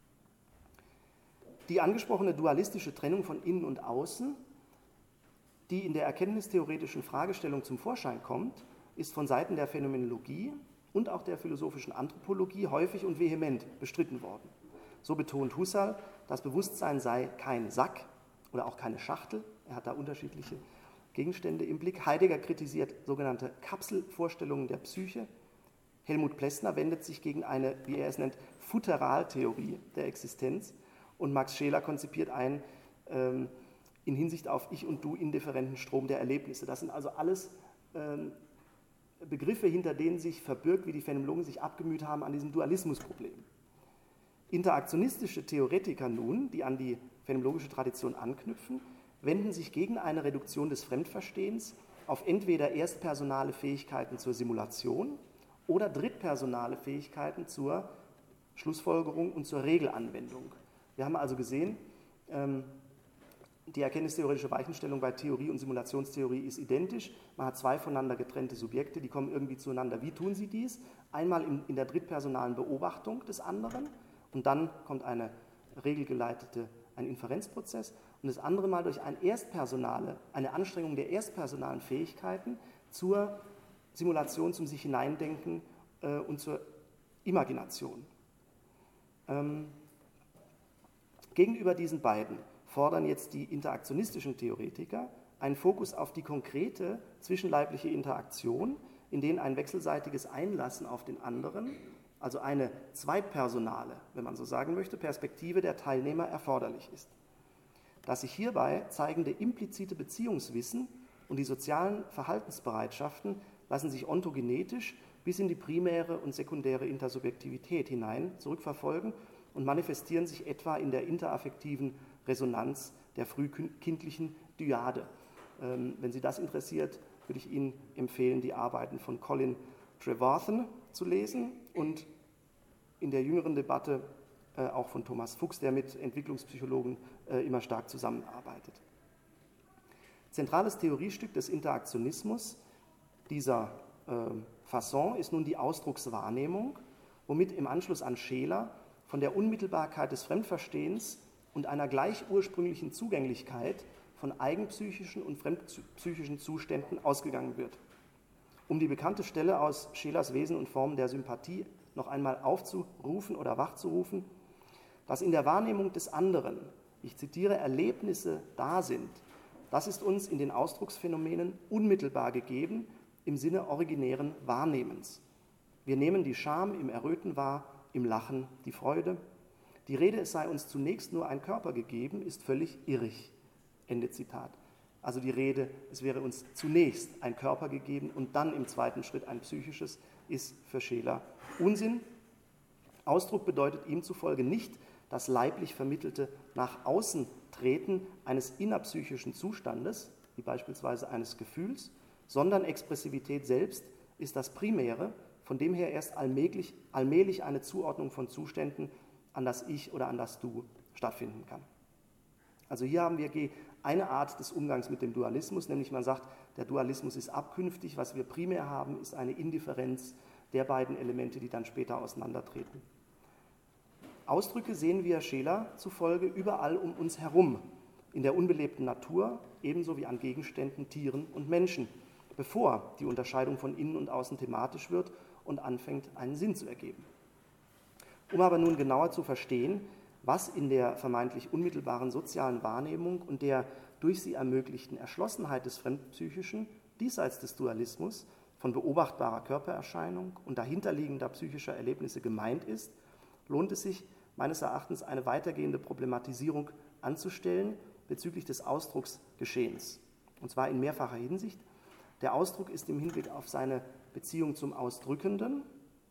Die angesprochene dualistische Trennung von Innen und Außen, die in der erkenntnistheoretischen Fragestellung zum Vorschein kommt, ist von Seiten der Phänomenologie und auch der philosophischen Anthropologie häufig und vehement bestritten worden. So betont Husserl, das Bewusstsein sei kein Sack oder auch keine Schachtel. Er hat da unterschiedliche Gegenstände im Blick. Heidegger kritisiert sogenannte Kapselvorstellungen der Psyche. Helmut Plessner wendet sich gegen eine, wie er es nennt, Futteraltheorie der Existenz. Und Max Scheler konzipiert einen ähm, in Hinsicht auf Ich und Du indifferenten Strom der Erlebnisse. Das sind also alles ähm, Begriffe, hinter denen sich verbirgt, wie die Phänomenologen sich abgemüht haben an diesem Dualismusproblem. Interaktionistische Theoretiker nun, die an die phänomenologische Tradition anknüpfen, wenden sich gegen eine Reduktion des Fremdverstehens auf entweder erstpersonale Fähigkeiten zur Simulation oder drittpersonale Fähigkeiten zur Schlussfolgerung und zur Regelanwendung. Wir haben also gesehen, ähm, die erkenntnistheoretische Weichenstellung bei Theorie und Simulationstheorie ist identisch. Man hat zwei voneinander getrennte Subjekte, die kommen irgendwie zueinander. Wie tun sie dies? Einmal in, in der drittpersonalen Beobachtung des anderen und dann kommt eine regelgeleitete, ein Inferenzprozess und das andere Mal durch ein Erstpersonale, eine Anstrengung der erstpersonalen Fähigkeiten zur Simulation, zum sich hineindenken äh, und zur Imagination. Ähm, gegenüber diesen beiden fordern jetzt die interaktionistischen Theoretiker einen Fokus auf die konkrete zwischenleibliche Interaktion, in denen ein wechselseitiges Einlassen auf den anderen, also eine zweitpersonale, wenn man so sagen möchte, Perspektive der Teilnehmer erforderlich ist. Das sich hierbei zeigende implizite Beziehungswissen und die sozialen Verhaltensbereitschaften lassen sich ontogenetisch bis in die primäre und sekundäre Intersubjektivität hinein zurückverfolgen und manifestieren sich etwa in der interaffektiven Resonanz der frühkindlichen Dyade. Ähm, wenn Sie das interessiert, würde ich Ihnen empfehlen, die Arbeiten von Colin Trevarthen zu lesen und in der jüngeren Debatte äh, auch von Thomas Fuchs, der mit Entwicklungspsychologen äh, immer stark zusammenarbeitet. Zentrales Theoriestück des Interaktionismus dieser äh, Fasson ist nun die Ausdruckswahrnehmung, womit im Anschluss an Scheler von der Unmittelbarkeit des Fremdverstehens und einer gleich ursprünglichen Zugänglichkeit von eigenpsychischen und fremdpsychischen Zuständen ausgegangen wird. Um die bekannte Stelle aus Schelers Wesen und Formen der Sympathie noch einmal aufzurufen oder wachzurufen: Was in der Wahrnehmung des anderen, ich zitiere, Erlebnisse da sind, das ist uns in den Ausdrucksphänomenen unmittelbar gegeben im Sinne originären Wahrnehmens. Wir nehmen die Scham im Erröten wahr, im Lachen die Freude. Die Rede, es sei uns zunächst nur ein Körper gegeben, ist völlig irrig. Ende Zitat. Also die Rede, es wäre uns zunächst ein Körper gegeben und dann im zweiten Schritt ein psychisches, ist für Scheler Unsinn. Ausdruck bedeutet ihm zufolge nicht das leiblich vermittelte nach außen Treten eines innerpsychischen Zustandes, wie beispielsweise eines Gefühls, sondern Expressivität selbst ist das Primäre, von dem her erst allmählich, allmählich eine Zuordnung von Zuständen an das Ich oder an das Du stattfinden kann. Also hier haben wir eine Art des Umgangs mit dem Dualismus, nämlich man sagt, der Dualismus ist abkünftig, was wir primär haben, ist eine Indifferenz der beiden Elemente, die dann später auseinandertreten. Ausdrücke sehen wir Scheler zufolge überall um uns herum, in der unbelebten Natur, ebenso wie an Gegenständen, Tieren und Menschen, bevor die Unterscheidung von innen und außen thematisch wird und anfängt, einen Sinn zu ergeben. Um aber nun genauer zu verstehen, was in der vermeintlich unmittelbaren sozialen Wahrnehmung und der durch sie ermöglichten Erschlossenheit des Fremdpsychischen diesseits des Dualismus von beobachtbarer Körpererscheinung und dahinterliegender psychischer Erlebnisse gemeint ist, lohnt es sich meines Erachtens eine weitergehende Problematisierung anzustellen bezüglich des Ausdrucksgeschehens, und zwar in mehrfacher Hinsicht. Der Ausdruck ist im Hinblick auf seine Beziehung zum Ausdrückenden,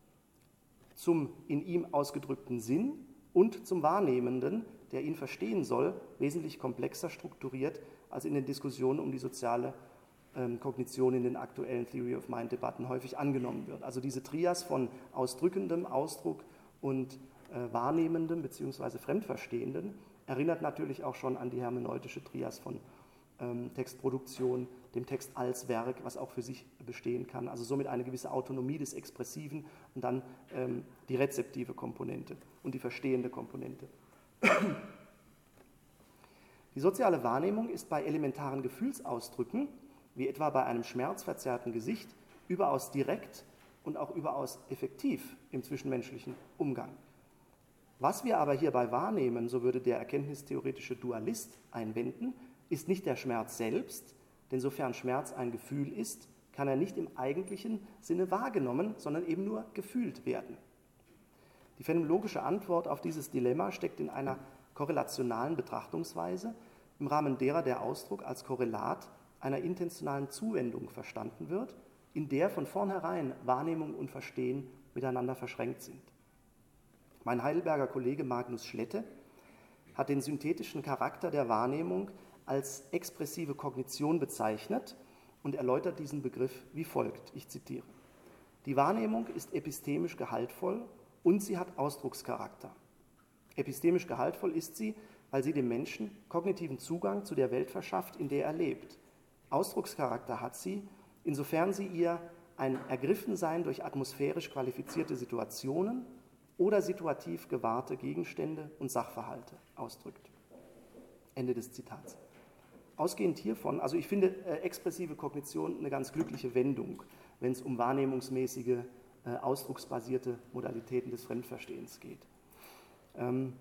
zum in ihm ausgedrückten Sinn und zum Wahrnehmenden, der ihn verstehen soll, wesentlich komplexer strukturiert als in den Diskussionen um die soziale ähm, Kognition in den aktuellen Theory of Mind-Debatten häufig angenommen wird. Also diese Trias von ausdrückendem Ausdruck und äh, Wahrnehmendem bzw. Fremdverstehenden erinnert natürlich auch schon an die hermeneutische Trias von ähm, Textproduktion, dem Text als Werk, was auch für sich bestehen kann, also somit eine gewisse Autonomie des Expressiven und dann ähm, die rezeptive Komponente und die verstehende Komponente. Die soziale Wahrnehmung ist bei elementaren Gefühlsausdrücken, wie etwa bei einem schmerzverzerrten Gesicht, überaus direkt und auch überaus effektiv im zwischenmenschlichen Umgang. Was wir aber hierbei wahrnehmen, so würde der erkenntnistheoretische Dualist einwenden, ist nicht der Schmerz selbst, denn sofern Schmerz ein Gefühl ist, kann er nicht im eigentlichen Sinne wahrgenommen, sondern eben nur gefühlt werden. Die phänomenologische Antwort auf dieses Dilemma steckt in einer korrelationalen Betrachtungsweise, im Rahmen derer der Ausdruck als Korrelat einer intentionalen Zuwendung verstanden wird, in der von vornherein Wahrnehmung und Verstehen miteinander verschränkt sind. Mein Heidelberger Kollege Magnus Schlette hat den synthetischen Charakter der Wahrnehmung als expressive Kognition bezeichnet und erläutert diesen Begriff wie folgt, ich zitiere: Die Wahrnehmung ist epistemisch gehaltvoll und sie hat Ausdruckscharakter. Epistemisch gehaltvoll ist sie, weil sie dem Menschen kognitiven Zugang zu der Welt verschafft, in der er lebt. Ausdruckscharakter hat sie, insofern sie ihr ein Ergriffensein durch atmosphärisch qualifizierte Situationen oder situativ gewahrte Gegenstände und Sachverhalte ausdrückt. Ende des Zitats. Ausgehend hiervon, also ich finde äh, expressive Kognition eine ganz glückliche Wendung, wenn es um wahrnehmungsmäßige, äh, ausdrucksbasierte Modalitäten des Fremdverstehens geht. Ähm,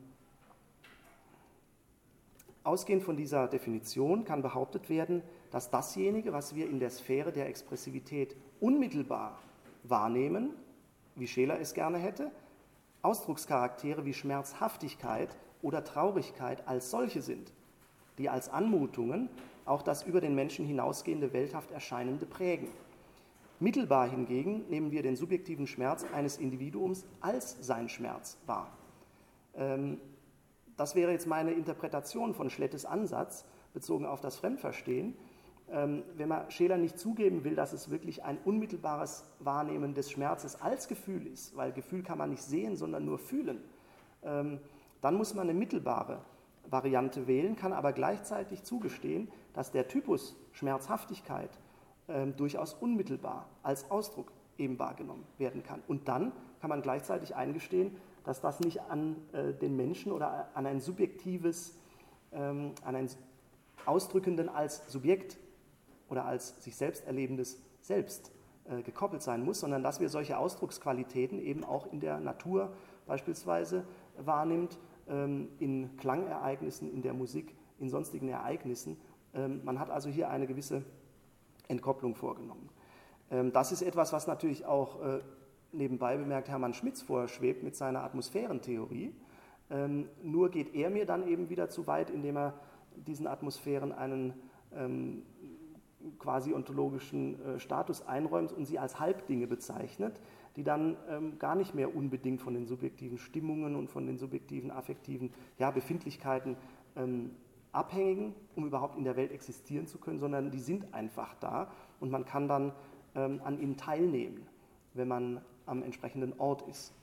ausgehend von dieser Definition kann behauptet werden, dass dasjenige, was wir in der Sphäre der Expressivität unmittelbar wahrnehmen, wie Scheler es gerne hätte, Ausdruckscharaktere wie Schmerzhaftigkeit oder Traurigkeit als solche sind, die als Anmutungen auch das über den Menschen hinausgehende welthaft Erscheinende prägen. Mittelbar hingegen nehmen wir den subjektiven Schmerz eines Individuums als sein Schmerz wahr. Ähm, das wäre jetzt meine Interpretation von Schlettes Ansatz bezogen auf das Fremdverstehen. Ähm, wenn man Scheler nicht zugeben will, dass es wirklich ein unmittelbares Wahrnehmen des Schmerzes als Gefühl ist, weil Gefühl kann man nicht sehen, sondern nur fühlen, ähm, dann muss man eine mittelbare Variante wählen, kann aber gleichzeitig zugestehen, dass der Typus Schmerzhaftigkeit ähm, durchaus unmittelbar als Ausdruck eben wahrgenommen werden kann. Und dann kann man gleichzeitig eingestehen, dass das nicht an äh, den Menschen oder an ein subjektives, ähm, an ein Ausdrückenden als Subjekt oder als sich selbst erlebendes Selbst äh, gekoppelt sein muss, sondern dass wir solche Ausdrucksqualitäten eben auch in der Natur beispielsweise wahrnimmt, ähm, in Klangereignissen, in der Musik, in sonstigen Ereignissen. Ähm, man hat also hier eine gewisse Entkopplung vorgenommen. Ähm, das ist etwas, was natürlich auch äh, nebenbei bemerkt Hermann Schmitz vorschwebt mit seiner Atmosphärentheorie. Ähm, nur geht er mir dann eben wieder zu weit, indem er diesen Atmosphären einen ähm, quasi ontologischen äh, Status einräumt und sie als Halbdinge bezeichnet, die dann ähm, gar nicht mehr unbedingt von den subjektiven Stimmungen und von den subjektiven affektiven ja, Befindlichkeiten ähm, abhängen, um überhaupt in der Welt existieren zu können, sondern die sind einfach da und man kann dann ähm, an ihnen teilnehmen, wenn man am entsprechenden Ort ist.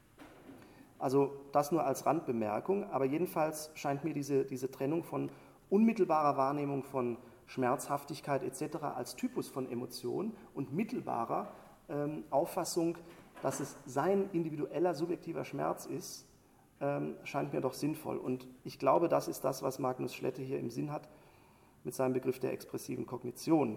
Also das nur als Randbemerkung, aber jedenfalls scheint mir diese, diese Trennung von unmittelbarer Wahrnehmung von Schmerzhaftigkeit et cetera als Typus von Emotion und mittelbarer ähm, Auffassung, dass es sein individueller, subjektiver Schmerz ist, ähm, scheint mir doch sinnvoll. Und ich glaube, das ist das, was Magnus Schlette hier im Sinn hat mit seinem Begriff der expressiven Kognition.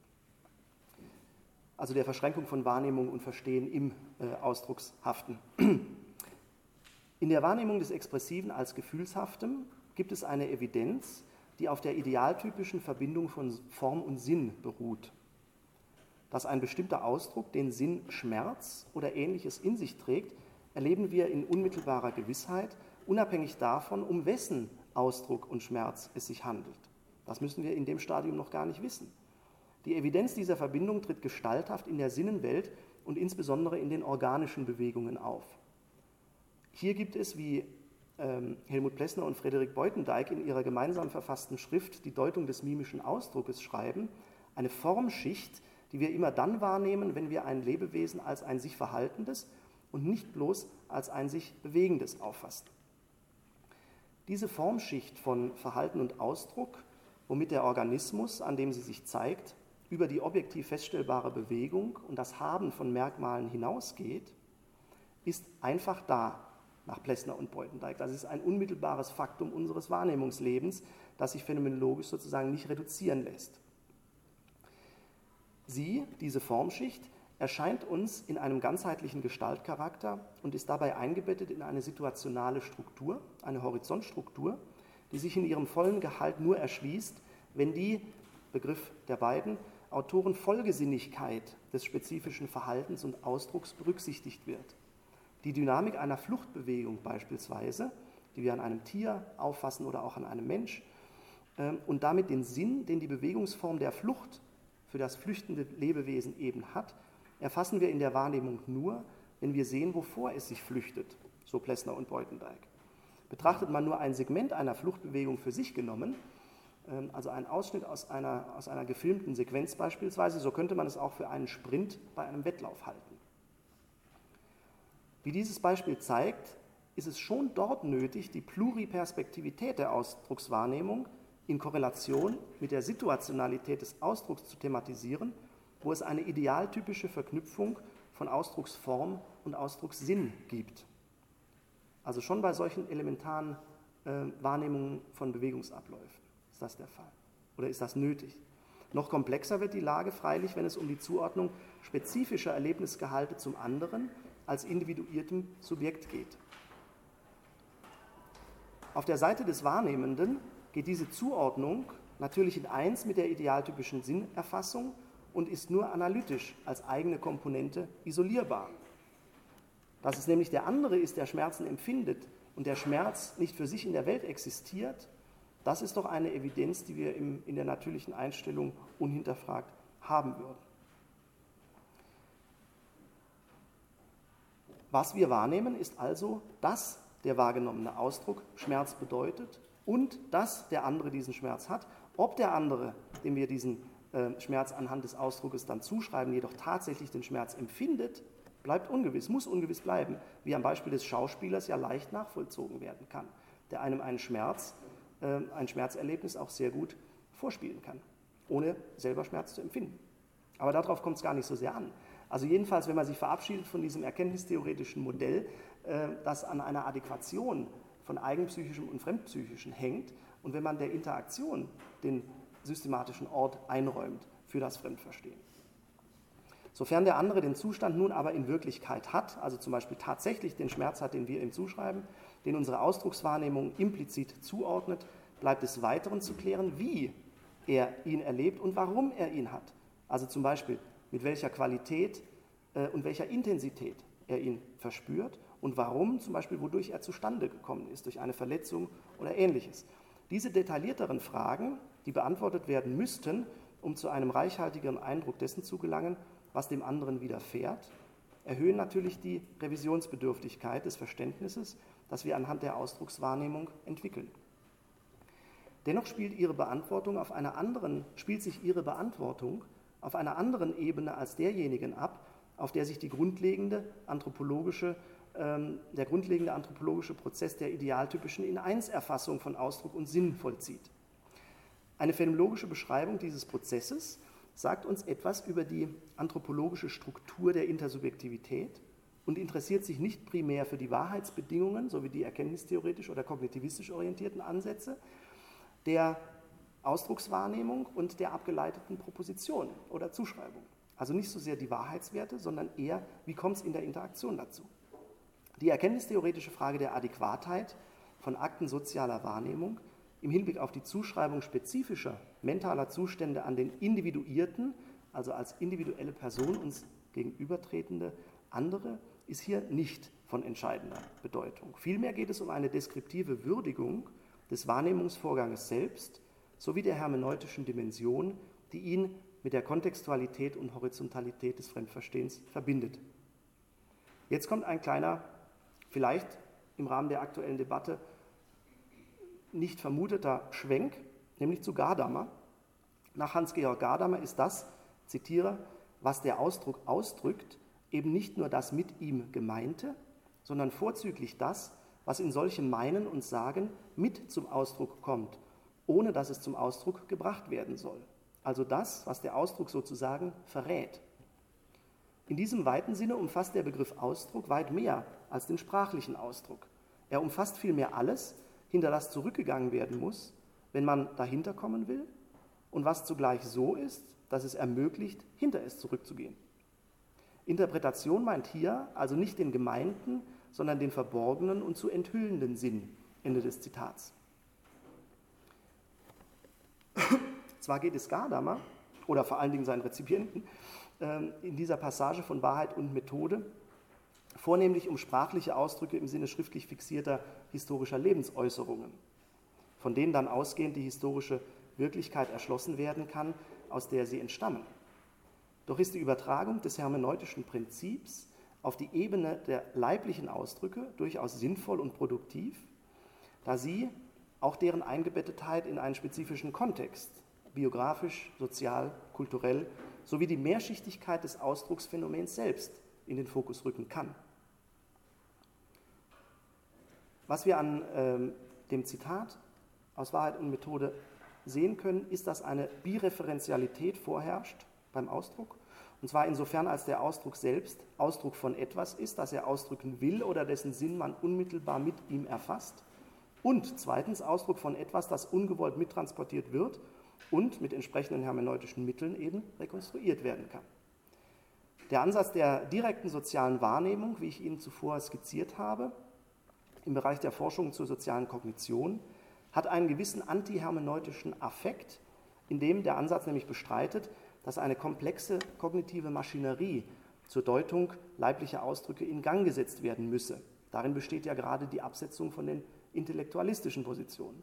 Also der Verschränkung von Wahrnehmung und Verstehen im äh, Ausdruckshaften. In der Wahrnehmung des Expressiven als Gefühlshaftem gibt es eine Evidenz, die auf der idealtypischen Verbindung von Form und Sinn beruht. Dass ein bestimmter Ausdruck den Sinn Schmerz oder Ähnliches in sich trägt, erleben wir in unmittelbarer Gewissheit, unabhängig davon, um wessen Ausdruck und Schmerz es sich handelt. Das müssen wir in dem Stadium noch gar nicht wissen. Die Evidenz dieser Verbindung tritt gestalthaft in der Sinnenwelt und insbesondere in den organischen Bewegungen auf. Hier gibt es, wie ähm, Helmut Plessner und Frederik Beutendijk in ihrer gemeinsam verfassten Schrift Die Deutung des mimischen Ausdruckes schreiben, eine Formschicht, die wir immer dann wahrnehmen, wenn wir ein Lebewesen als ein sich Verhaltendes und nicht bloß als ein sich Bewegendes auffassen. Diese Formschicht von Verhalten und Ausdruck, womit der Organismus, an dem sie sich zeigt, über die objektiv feststellbare Bewegung und das Haben von Merkmalen hinausgeht, ist einfach da, nach Plessner und Beutendijk. Das ist ein unmittelbares Faktum unseres Wahrnehmungslebens, das sich phänomenologisch sozusagen nicht reduzieren lässt. Sie, diese Formschicht, erscheint uns in einem ganzheitlichen Gestaltcharakter und ist dabei eingebettet in eine situationale Struktur, eine Horizontstruktur, die sich in ihrem vollen Gehalt nur erschließt, wenn die, Begriff der beiden, Autoren Folgesinnigkeit des spezifischen Verhaltens und Ausdrucks berücksichtigt wird. Die Dynamik einer Fluchtbewegung beispielsweise, die wir an einem Tier auffassen oder auch an einem Mensch, und damit den Sinn, den die Bewegungsform der Flucht für das flüchtende Lebewesen eben hat, erfassen wir in der Wahrnehmung nur, wenn wir sehen, wovor es sich flüchtet, so Plessner und Beutendijk. Betrachtet man nur ein Segment einer Fluchtbewegung für sich genommen, also einen Ausschnitt aus einer, aus einer gefilmten Sequenz beispielsweise, so könnte man es auch für einen Sprint bei einem Wettlauf halten. Wie dieses Beispiel zeigt, ist es schon dort nötig, die Pluriperspektivität der Ausdruckswahrnehmung in Korrelation mit der Situationalität des Ausdrucks zu thematisieren, wo es eine idealtypische Verknüpfung von Ausdrucksform und Ausdruckssinn gibt. Also schon bei solchen elementaren äh, Wahrnehmungen von Bewegungsabläufen ist das der Fall. Oder ist das nötig? Noch komplexer wird die Lage freilich, wenn es um die Zuordnung spezifischer Erlebnisgehalte zum anderen als individuiertem Subjekt geht. Auf der Seite des Wahrnehmenden geht diese Zuordnung natürlich in eins mit der idealtypischen Sinnerfassung und ist nur analytisch als eigene Komponente isolierbar. Dass es nämlich der andere ist, der Schmerzen empfindet und der Schmerz nicht für sich in der Welt existiert, Das ist doch eine Evidenz, die wir im, in der natürlichen Einstellung unhinterfragt haben würden. Was wir wahrnehmen, ist also, dass der wahrgenommene Ausdruck Schmerz bedeutet und dass der andere diesen Schmerz hat. Ob der andere, dem wir diesen äh, Schmerz anhand des Ausdruckes dann zuschreiben, jedoch tatsächlich den Schmerz empfindet, bleibt ungewiss, muss ungewiss bleiben, wie am Beispiel des Schauspielers ja leicht nachvollzogen werden kann, der einem einen Schmerz, äh, ein Schmerzerlebnis auch sehr gut vorspielen kann, ohne selber Schmerz zu empfinden. Aber darauf kommt es gar nicht so sehr an. Also jedenfalls, wenn man sich verabschiedet von diesem erkenntnistheoretischen Modell, äh, das an einer Adäquation von eigenpsychischem und fremdpsychischem hängt und wenn man der Interaktion den systematischen Ort einräumt für das Fremdverstehen. Sofern der andere den Zustand nun aber in Wirklichkeit hat, also zum Beispiel tatsächlich den Schmerz hat, den wir ihm zuschreiben, den unsere Ausdruckswahrnehmung implizit zuordnet, bleibt es weiteren zu klären, wie er ihn erlebt und warum er ihn hat. Also zum Beispiel, mit welcher Qualität äh, und welcher Intensität er ihn verspürt und warum, zum Beispiel, wodurch er zustande gekommen ist, durch eine Verletzung oder Ähnliches. Diese detaillierteren Fragen, die beantwortet werden müssten, um zu einem reichhaltigeren Eindruck dessen zu gelangen, was dem anderen widerfährt, erhöhen natürlich die Revisionsbedürftigkeit des Verständnisses, das wir anhand der Ausdruckswahrnehmung entwickeln. Dennoch spielt ihre Beantwortung auf einer anderen, spielt sich ihre Beantwortung auf einer anderen Ebene als derjenigen ab, auf der sich die grundlegende anthropologische, ähm, der grundlegende anthropologische Prozess der idealtypischen In-Eins-Erfassung von Ausdruck und Sinn vollzieht. Eine phänomenologische Beschreibung dieses Prozesses sagt uns etwas über die anthropologische Struktur der Intersubjektivität und interessiert sich nicht primär für die Wahrheitsbedingungen, sowie die erkenntnistheoretisch oder kognitivistisch orientierten Ansätze der Ausdruckswahrnehmung und der abgeleiteten Proposition oder Zuschreibung. Also nicht so sehr die Wahrheitswerte, sondern eher, wie kommt es in der Interaktion dazu. Die erkenntnistheoretische Frage der Adäquatheit von Akten sozialer Wahrnehmung im Hinblick auf die Zuschreibung spezifischer mentaler Zustände an den individuierten, also als individuelle Person uns gegenübertretende andere, ist hier nicht von entscheidender Bedeutung. Vielmehr geht es um eine deskriptive Würdigung des Wahrnehmungsvorganges selbst sowie der hermeneutischen Dimension, die ihn mit der Kontextualität und Horizontalität des Fremdverstehens verbindet. Jetzt kommt ein kleiner, vielleicht im Rahmen der aktuellen Debatte nicht vermuteter Schwenk, nämlich zu Gadamer. Nach Hans-Georg Gadamer ist das, zitiere, was der Ausdruck ausdrückt, eben nicht nur das mit ihm Gemeinte, sondern vorzüglich das, was in solchem Meinen und Sagen mit zum Ausdruck kommt, ohne dass es zum Ausdruck gebracht werden soll. Also das, was der Ausdruck sozusagen verrät. In diesem weiten Sinne umfasst der Begriff Ausdruck weit mehr als den sprachlichen Ausdruck. Er umfasst vielmehr alles, hinter das zurückgegangen werden muss, wenn man dahinter kommen will und was zugleich so ist, dass es ermöglicht, hinter es zurückzugehen. Interpretation meint hier also nicht den gemeinten, sondern den verborgenen und zu enthüllenden Sinn. Ende des Zitats. Zwar geht es Gadamer, oder vor allen Dingen seinen Rezipienten, in dieser Passage von Wahrheit und Methode vornehmlich um sprachliche Ausdrücke im Sinne schriftlich fixierter historischer Lebensäußerungen, von denen dann ausgehend die historische Wirklichkeit erschlossen werden kann, aus der sie entstammen. Doch ist die Übertragung des hermeneutischen Prinzips auf die Ebene der leiblichen Ausdrücke durchaus sinnvoll und produktiv, da sie auch deren Eingebettetheit in einen spezifischen Kontext, biografisch, sozial, kulturell, sowie die Mehrschichtigkeit des Ausdrucksphänomens selbst in den Fokus rücken kann. Was wir an ähm, dem Zitat aus Wahrheit und Methode sehen können, ist, dass eine Bireferenzialität vorherrscht beim Ausdruck, und zwar insofern, als der Ausdruck selbst Ausdruck von etwas ist, das er ausdrücken will oder dessen Sinn man unmittelbar mit ihm erfasst, und zweitens Ausdruck von etwas, das ungewollt mittransportiert wird und mit entsprechenden hermeneutischen Mitteln eben rekonstruiert werden kann. Der Ansatz der direkten sozialen Wahrnehmung, wie ich Ihnen zuvor skizziert habe, im Bereich der Forschung zur sozialen Kognition, hat einen gewissen antihermeneutischen Affekt, in dem der Ansatz nämlich bestreitet, dass eine komplexe kognitive Maschinerie zur Deutung leiblicher Ausdrücke in Gang gesetzt werden müsse. Darin besteht ja gerade die Absetzung von den intellektualistischen Positionen.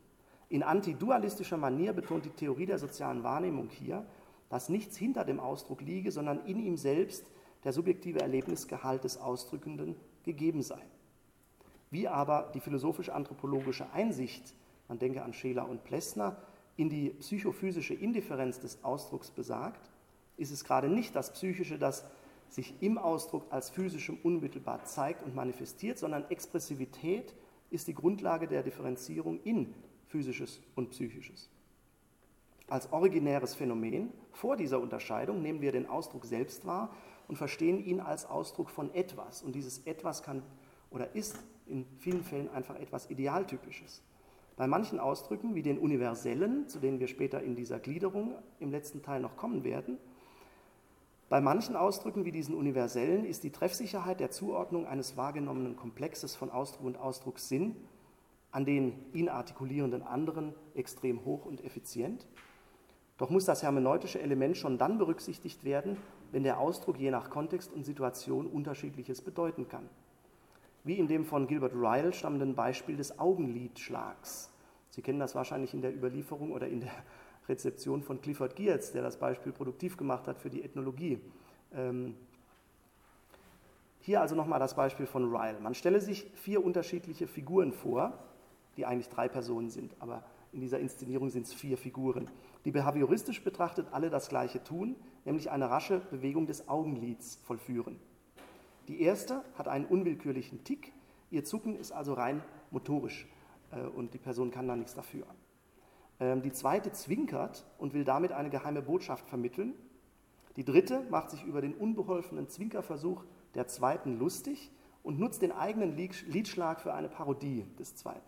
In antidualistischer Manier betont die Theorie der sozialen Wahrnehmung hier, dass nichts hinter dem Ausdruck liege, sondern in ihm selbst der subjektive Erlebnisgehalt des Ausdrückenden gegeben sei. Wie aber die philosophisch-anthropologische Einsicht, man denke an Scheler und Plessner, in die psychophysische Indifferenz des Ausdrucks besagt, ist es gerade nicht das Psychische, das sich im Ausdruck als physischem unmittelbar zeigt und manifestiert, sondern Expressivität ist die Grundlage der Differenzierung in Physisches und Psychisches. Als originäres Phänomen vor dieser Unterscheidung nehmen wir den Ausdruck selbst wahr und verstehen ihn als Ausdruck von etwas. Und dieses etwas kann oder ist in vielen Fällen einfach etwas Idealtypisches. Bei manchen Ausdrücken, wie den universellen, zu denen wir später in dieser Gliederung im letzten Teil noch kommen werden, bei manchen Ausdrücken wie diesen universellen ist die Treffsicherheit der Zuordnung eines wahrgenommenen Komplexes von Ausdruck und Ausdruckssinn an den ihn artikulierenden anderen extrem hoch und effizient. Doch muss das hermeneutische Element schon dann berücksichtigt werden, wenn der Ausdruck je nach Kontext und Situation Unterschiedliches bedeuten kann. Wie in dem von Gilbert Ryle stammenden Beispiel des Augenlidschlags. Sie kennen das wahrscheinlich in der Überlieferung oder in der Rezeption von Clifford Geertz, der das Beispiel produktiv gemacht hat für die Ethnologie. Ähm Hier also nochmal das Beispiel von Ryle. Man stelle sich vier unterschiedliche Figuren vor, die eigentlich drei Personen sind, aber in dieser Inszenierung sind es vier Figuren, die behavioristisch betrachtet alle das Gleiche tun, nämlich eine rasche Bewegung des Augenlids vollführen. Die erste hat einen unwillkürlichen Tick, ihr Zucken ist also rein motorisch äh, und die Person kann da nichts dafür. Ähm, die zweite zwinkert und will damit eine geheime Botschaft vermitteln. Die dritte macht sich über den unbeholfenen Zwinkerversuch der zweiten lustig und nutzt den eigenen Lidschlag für eine Parodie des zweiten.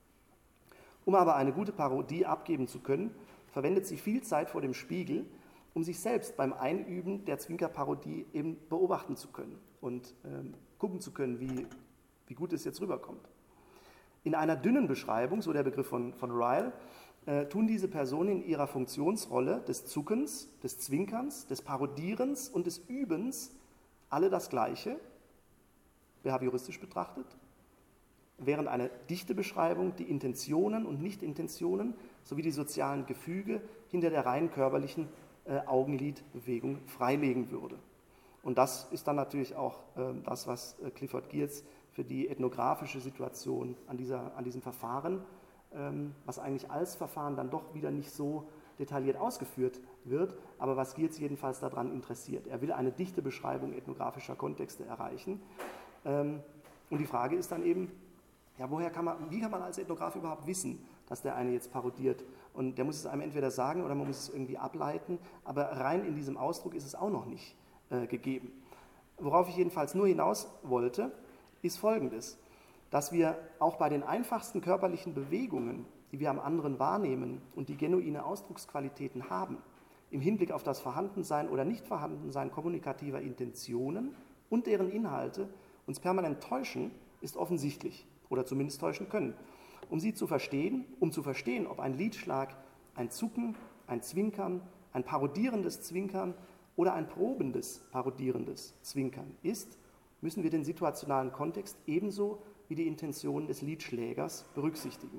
Um aber eine gute Parodie abgeben zu können, verwendet sie viel Zeit vor dem Spiegel, um sich selbst beim Einüben der Zwinkerparodie eben beobachten zu können und ähm, gucken zu können, wie, wie gut es jetzt rüberkommt. In einer dünnen Beschreibung, so der Begriff von, von Ryle, äh, tun diese Personen in ihrer Funktionsrolle des Zuckens, des Zwinkerns, des Parodierens und des Übens alle das Gleiche, behavioristisch betrachtet, während eine dichte Beschreibung die Intentionen und Nicht-Intentionen sowie die sozialen Gefüge hinter der rein körperlichen äh, Augenlidbewegung freilegen würde. Und das ist dann natürlich auch äh, das, was äh, Clifford Geertz für die ethnografische Situation an, dieser, an diesem Verfahren, ähm, was eigentlich als Verfahren dann doch wieder nicht so detailliert ausgeführt wird, aber was Geertz jedenfalls daran interessiert. Er will eine dichte Beschreibung ethnografischer Kontexte erreichen. Ähm, und die Frage ist dann eben, ja, woher kann man, wie kann man als Ethnograf überhaupt wissen, dass der eine jetzt parodiert? Und der muss es einem entweder sagen oder man muss es irgendwie ableiten, aber rein in diesem Ausdruck ist es auch noch nicht äh, gegeben. Worauf ich jedenfalls nur hinaus wollte, ist Folgendes, dass wir auch bei den einfachsten körperlichen Bewegungen, die wir am anderen wahrnehmen und die genuine Ausdrucksqualitäten haben, im Hinblick auf das Vorhandensein oder Nichtvorhandensein kommunikativer Intentionen und deren Inhalte uns permanent täuschen, ist offensichtlich. Oder zumindest täuschen können. Um sie zu verstehen, um zu verstehen, ob ein Lidschlag ein Zucken, ein Zwinkern, ein parodierendes Zwinkern oder ein probendes, parodierendes Zwinkern ist, müssen wir den situationalen Kontext ebenso wie die Intentionen des Lidschlägers berücksichtigen.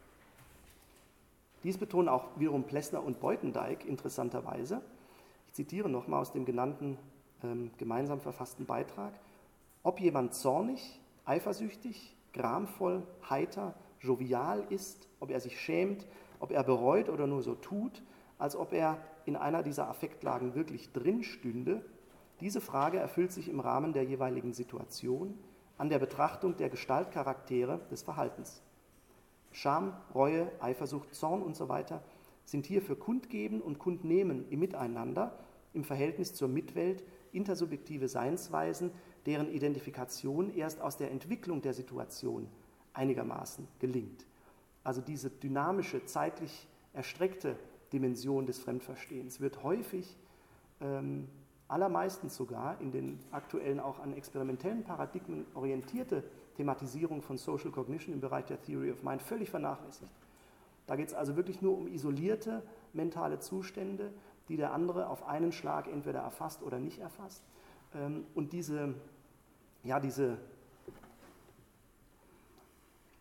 Dies betonen auch wiederum Plessner und Beutendijk interessanterweise. Ich zitiere nochmal aus dem genannten ähm, gemeinsam verfassten Beitrag. Ob jemand zornig, eifersüchtig, gramvoll, heiter, jovial ist, ob er sich schämt, ob er bereut oder nur so tut, als ob er in einer dieser Affektlagen wirklich drin stünde, diese Frage erfüllt sich im Rahmen der jeweiligen Situation an der Betrachtung der Gestaltcharaktere des Verhaltens. Scham, Reue, Eifersucht, Zorn und so weiter sind hier für Kundgeben und Kundnehmen im Miteinander, im Verhältnis zur Mitwelt, intersubjektive Seinsweisen, deren Identifikation erst aus der Entwicklung der Situation einigermaßen gelingt. Also diese dynamische, zeitlich erstreckte Dimension des Fremdverstehens wird häufig, ähm, allermeistens sogar in den aktuellen auch an experimentellen Paradigmen orientierte Thematisierung von Social Cognition im Bereich der Theory of Mind völlig vernachlässigt. Da geht es also wirklich nur um isolierte mentale Zustände, die der andere auf einen Schlag entweder erfasst oder nicht erfasst. Ähm, und diese Ja, diese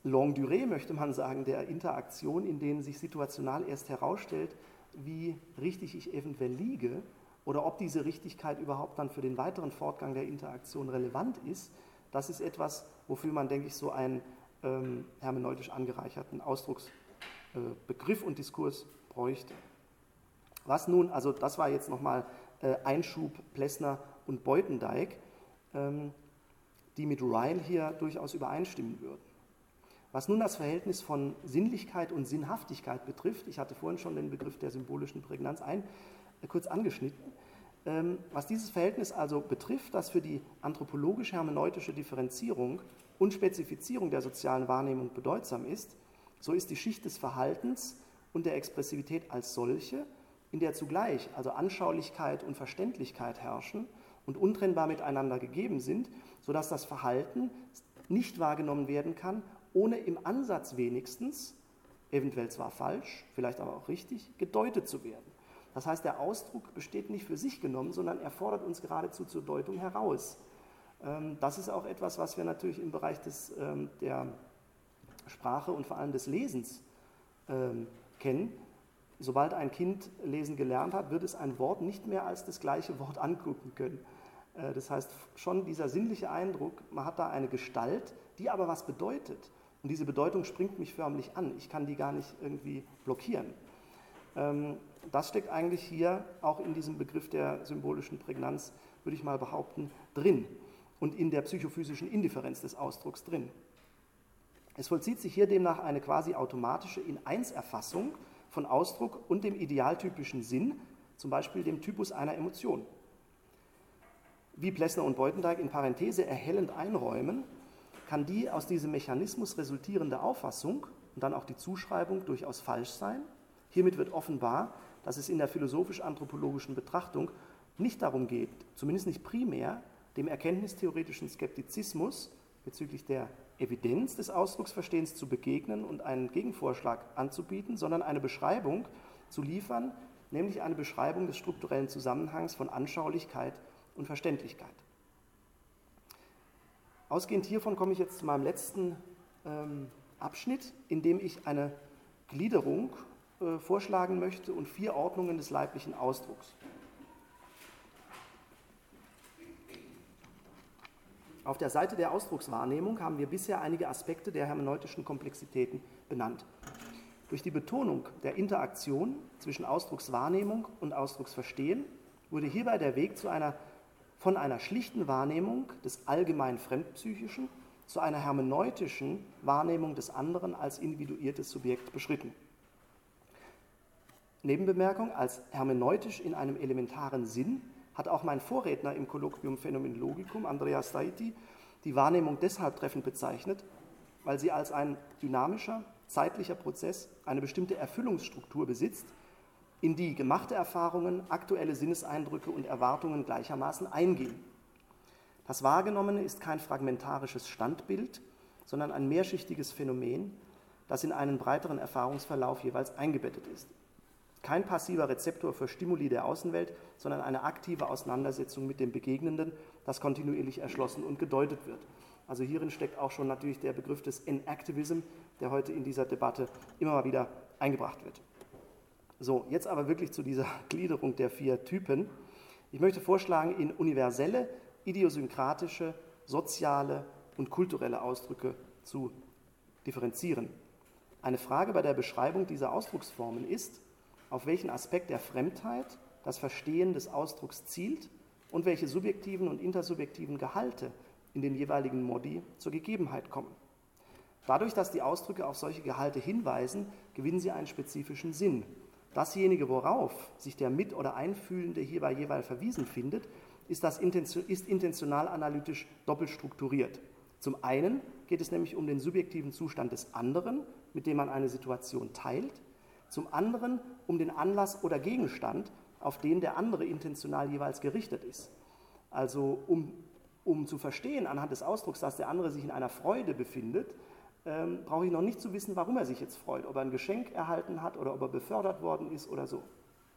Longue Durée, möchte man sagen, der Interaktion, in denen sich situational erst herausstellt, wie richtig ich eventuell liege oder ob diese Richtigkeit überhaupt dann für den weiteren Fortgang der Interaktion relevant ist, das ist etwas, wofür man, denke ich, so einen ähm, hermeneutisch angereicherten Ausdrucksbegriff äh, und Diskurs bräuchte. Was nun, also das war jetzt nochmal äh, Einschub Plessner und Beutendijk, ähm, die mit Ryle hier durchaus übereinstimmen würden. Was nun das Verhältnis von Sinnlichkeit und Sinnhaftigkeit betrifft, ich hatte vorhin schon den Begriff der symbolischen Prägnanz ein, äh, kurz angeschnitten, ähm, was dieses Verhältnis also betrifft, das für die anthropologisch-hermeneutische Differenzierung und Spezifizierung der sozialen Wahrnehmung bedeutsam ist, so ist die Schicht des Verhaltens und der Expressivität als solche, in der zugleich also Anschaulichkeit und Verständlichkeit herrschen und untrennbar miteinander gegeben sind, sodass das Verhalten nicht wahrgenommen werden kann, ohne im Ansatz wenigstens, eventuell zwar falsch, vielleicht aber auch richtig, gedeutet zu werden. Das heißt, der Ausdruck besteht nicht für sich genommen, sondern er fordert uns geradezu zur Deutung heraus. Das ist auch etwas, was wir natürlich im Bereich des, der Sprache und vor allem des Lesens kennen. Sobald ein Kind lesen gelernt hat, wird es ein Wort nicht mehr als das gleiche Wort angucken können. Das heißt, schon dieser sinnliche Eindruck, man hat da eine Gestalt, die aber was bedeutet. Und diese Bedeutung springt mich förmlich an. Ich kann die gar nicht irgendwie blockieren. Das steckt eigentlich hier auch in diesem Begriff der symbolischen Prägnanz, würde ich mal behaupten, drin und in der psychophysischen Indifferenz des Ausdrucks drin. Es vollzieht sich hier demnach eine quasi automatische In-Eins-Erfassung von Ausdruck und dem idealtypischen Sinn, zum Beispiel dem Typus einer Emotion. Wie Plessner und Beutendijk in Parenthese erhellend einräumen, kann die aus diesem Mechanismus resultierende Auffassung und dann auch die Zuschreibung durchaus falsch sein. Hiermit wird offenbar, dass es in der philosophisch-anthropologischen Betrachtung nicht darum geht, zumindest nicht primär, dem erkenntnistheoretischen Skeptizismus bezüglich der Evidenz des Ausdrucksverstehens zu begegnen und einen Gegenvorschlag anzubieten, sondern eine Beschreibung zu liefern, nämlich eine Beschreibung des strukturellen Zusammenhangs von Anschaulichkeit und Verständlichkeit. Ausgehend hiervon komme ich jetzt zu meinem letzten ähm, Abschnitt, in dem ich eine Gliederung äh, vorschlagen möchte und vier Ordnungen des leiblichen Ausdrucks. Auf der Seite der Ausdruckswahrnehmung haben wir bisher einige Aspekte der hermeneutischen Komplexitäten benannt. Durch die Betonung der Interaktion zwischen Ausdruckswahrnehmung und Ausdrucksverstehen wurde hierbei der Weg zu einer, von einer schlichten Wahrnehmung des allgemein Fremdpsychischen zu einer hermeneutischen Wahrnehmung des anderen als individuiertes Subjekt beschritten. Nebenbemerkung, als hermeneutisch in einem elementaren Sinn hat auch mein Vorredner im Kolloquium Phänomenologicum, Andreas Saiti, die Wahrnehmung deshalb treffend bezeichnet, weil sie als ein dynamischer, zeitlicher Prozess eine bestimmte Erfüllungsstruktur besitzt, in die gemachte Erfahrungen, aktuelle Sinneseindrücke und Erwartungen gleichermaßen eingehen. Das Wahrgenommene ist kein fragmentarisches Standbild, sondern ein mehrschichtiges Phänomen, das in einen breiteren Erfahrungsverlauf jeweils eingebettet ist. Kein passiver Rezeptor für Stimuli der Außenwelt, sondern eine aktive Auseinandersetzung mit dem Begegnenden, das kontinuierlich erschlossen und gedeutet wird. Also hierin steckt auch schon natürlich der Begriff des Enactivism, der heute in dieser Debatte immer mal wieder eingebracht wird. So, jetzt aber wirklich zu dieser Gliederung der vier Typen. Ich möchte vorschlagen, in universelle, idiosynkratische, soziale und kulturelle Ausdrücke zu differenzieren. Eine Frage bei der Beschreibung dieser Ausdrucksformen ist, auf welchen Aspekt der Fremdheit das Verstehen des Ausdrucks zielt und welche subjektiven und intersubjektiven Gehalte in den jeweiligen Modi zur Gegebenheit kommen. Dadurch, dass die Ausdrücke auf solche Gehalte hinweisen, gewinnen sie einen spezifischen Sinn. Dasjenige, worauf sich der Mit- oder Einfühlende hierbei jeweils verwiesen findet, ist, das intention- ist intentional analytisch doppelt strukturiert. Zum einen geht es nämlich um den subjektiven Zustand des anderen, mit dem man eine Situation teilt, zum anderen um den Anlass oder Gegenstand, auf den der andere intentional jeweils gerichtet ist. Also um, um zu verstehen anhand des Ausdrucks, dass der andere sich in einer Freude befindet, ähm, brauche ich noch nicht zu wissen, warum er sich jetzt freut, ob er ein Geschenk erhalten hat oder ob er befördert worden ist oder so.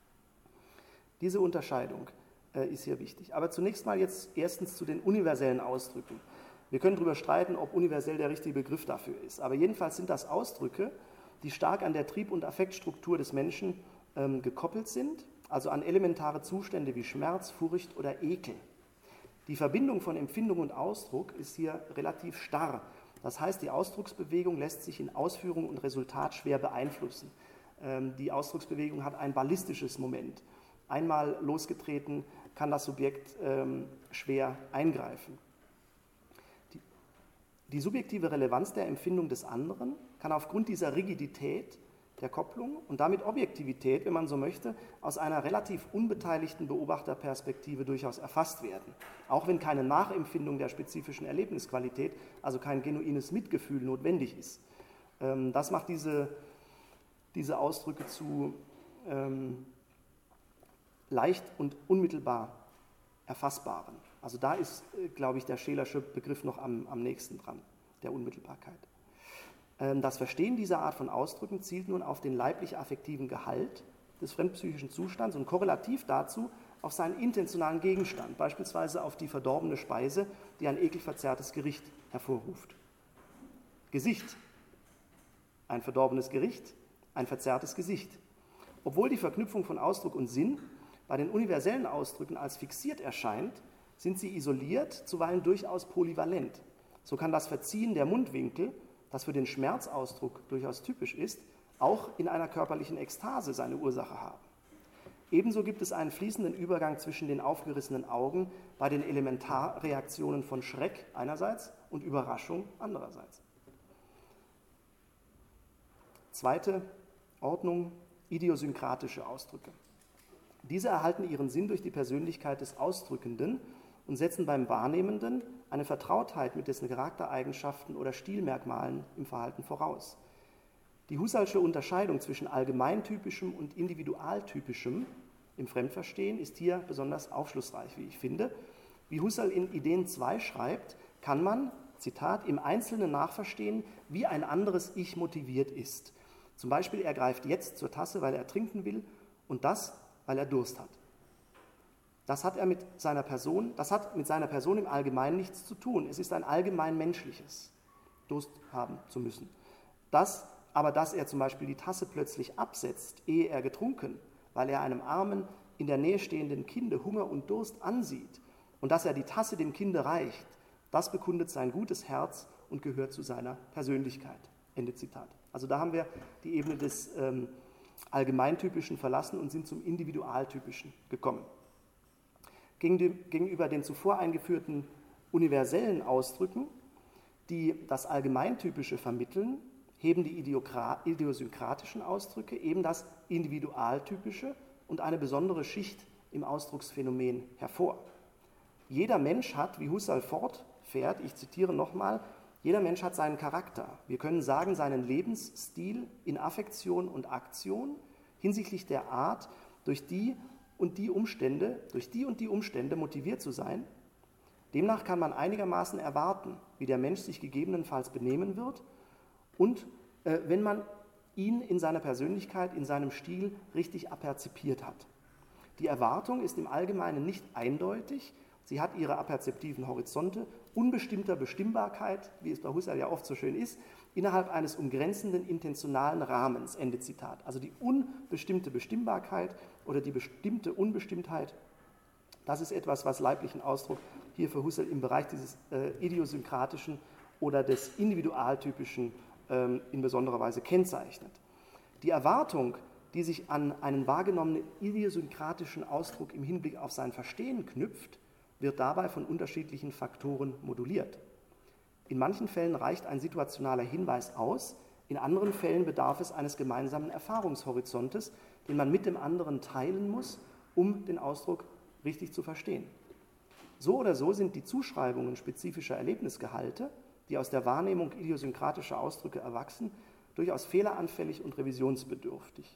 Diese Unterscheidung äh, ist hier wichtig. Aber zunächst mal jetzt erstens zu den universellen Ausdrücken. Wir können darüber streiten, ob universell der richtige Begriff dafür ist, aber jedenfalls sind das Ausdrücke, die stark an der Trieb- und Affektstruktur des Menschen ähm, gekoppelt sind, also an elementare Zustände wie Schmerz, Furcht oder Ekel. Die Verbindung von Empfindung und Ausdruck ist hier relativ starr. Das heißt, die Ausdrucksbewegung lässt sich in Ausführung und Resultat schwer beeinflussen. Ähm, die Ausdrucksbewegung hat ein ballistisches Moment. Einmal losgetreten, kann das Subjekt ähm, schwer eingreifen. Die, die subjektive Relevanz der Empfindung des anderen kann aufgrund dieser Rigidität der Kopplung und damit Objektivität, wenn man so möchte, aus einer relativ unbeteiligten Beobachterperspektive durchaus erfasst werden. Auch wenn keine Nachempfindung der spezifischen Erlebnisqualität, also kein genuines Mitgefühl notwendig ist. Ähm, das macht diese, diese Ausdrücke zu ähm, leicht und unmittelbar erfassbaren. Also da ist, glaube ich, der Schelersche Begriff noch am, am nächsten dran, der Unmittelbarkeit. Das Verstehen dieser Art von Ausdrücken zielt nun auf den leiblich-affektiven Gehalt des fremdpsychischen Zustands und korrelativ dazu auf seinen intentionalen Gegenstand, beispielsweise auf die verdorbene Speise, die ein ekelverzerrtes Gericht hervorruft. Gesicht, ein verdorbenes Gericht, ein verzerrtes Gesicht. Obwohl die Verknüpfung von Ausdruck und Sinn bei den universellen Ausdrücken als fixiert erscheint, sind sie isoliert, zuweilen durchaus polyvalent. So kann das Verziehen der Mundwinkel, das für den Schmerzausdruck durchaus typisch ist, auch in einer körperlichen Ekstase seine Ursache haben. Ebenso gibt es einen fließenden Übergang zwischen den aufgerissenen Augen bei den Elementarreaktionen von Schreck einerseits und Überraschung andererseits. Zweite Ordnung, idiosynkratische Ausdrücke. Diese erhalten ihren Sinn durch die Persönlichkeit des Ausdrückenden und setzen beim Wahrnehmenden eine Vertrautheit mit dessen Charaktereigenschaften oder Stilmerkmalen im Verhalten voraus. Die Husserlsche Unterscheidung zwischen allgemeintypischem und individualtypischem im Fremdverstehen ist hier besonders aufschlussreich, wie ich finde. Wie Husserl in Ideen zwei schreibt, kann man, Zitat, im Einzelnen nachverstehen, wie ein anderes Ich motiviert ist. Zum Beispiel, er greift jetzt zur Tasse, weil er trinken will, und das, weil er Durst hat. Das hat er mit seiner Person, das hat mit seiner Person im Allgemeinen nichts zu tun. Es ist ein allgemein menschliches, Durst haben zu müssen. Das, aber dass er zum Beispiel die Tasse plötzlich absetzt, ehe er getrunken, weil er einem armen, in der Nähe stehenden Kinde Hunger und Durst ansieht und dass er die Tasse dem Kinde reicht, das bekundet sein gutes Herz und gehört zu seiner Persönlichkeit. Ende Zitat. Also da haben wir die Ebene des ähm, Allgemeintypischen verlassen und sind zum Individualtypischen gekommen. Gegenüber den zuvor eingeführten universellen Ausdrücken, die das Allgemeintypische vermitteln, heben die idiosynkratischen Ausdrücke eben das Individualtypische und eine besondere Schicht im Ausdrucksphänomen hervor. Jeder Mensch hat, wie Husserl fortfährt, ich zitiere nochmal, jeder Mensch hat seinen Charakter. Wir können sagen, seinen Lebensstil in Affektion und Aktion hinsichtlich der Art, durch die und die Umstände, durch die und die Umstände motiviert zu sein. Demnach kann man einigermaßen erwarten, wie der Mensch sich gegebenenfalls benehmen wird und äh, wenn man ihn in seiner Persönlichkeit, in seinem Stil richtig aperzipiert hat. Die Erwartung ist im Allgemeinen nicht eindeutig, sie hat ihre aperzeptiven Horizonte unbestimmter Bestimmbarkeit, wie es bei Husserl ja oft so schön ist, innerhalb eines umgrenzenden intentionalen Rahmens, Ende Zitat. Also die unbestimmte Bestimmbarkeit oder die bestimmte Unbestimmtheit, das ist etwas, was leiblichen Ausdruck hier für Husserl im Bereich dieses äh, idiosynkratischen oder des individualtypischen ähm, in besonderer Weise kennzeichnet. Die Erwartung, die sich an einen wahrgenommenen idiosynkratischen Ausdruck im Hinblick auf sein Verstehen knüpft, wird dabei von unterschiedlichen Faktoren moduliert. In manchen Fällen reicht ein situationaler Hinweis aus, in anderen Fällen bedarf es eines gemeinsamen Erfahrungshorizontes, den man mit dem anderen teilen muss, um den Ausdruck richtig zu verstehen. So oder so sind die Zuschreibungen spezifischer Erlebnisgehalte, die aus der Wahrnehmung idiosynkratischer Ausdrücke erwachsen, durchaus fehleranfällig und revisionsbedürftig.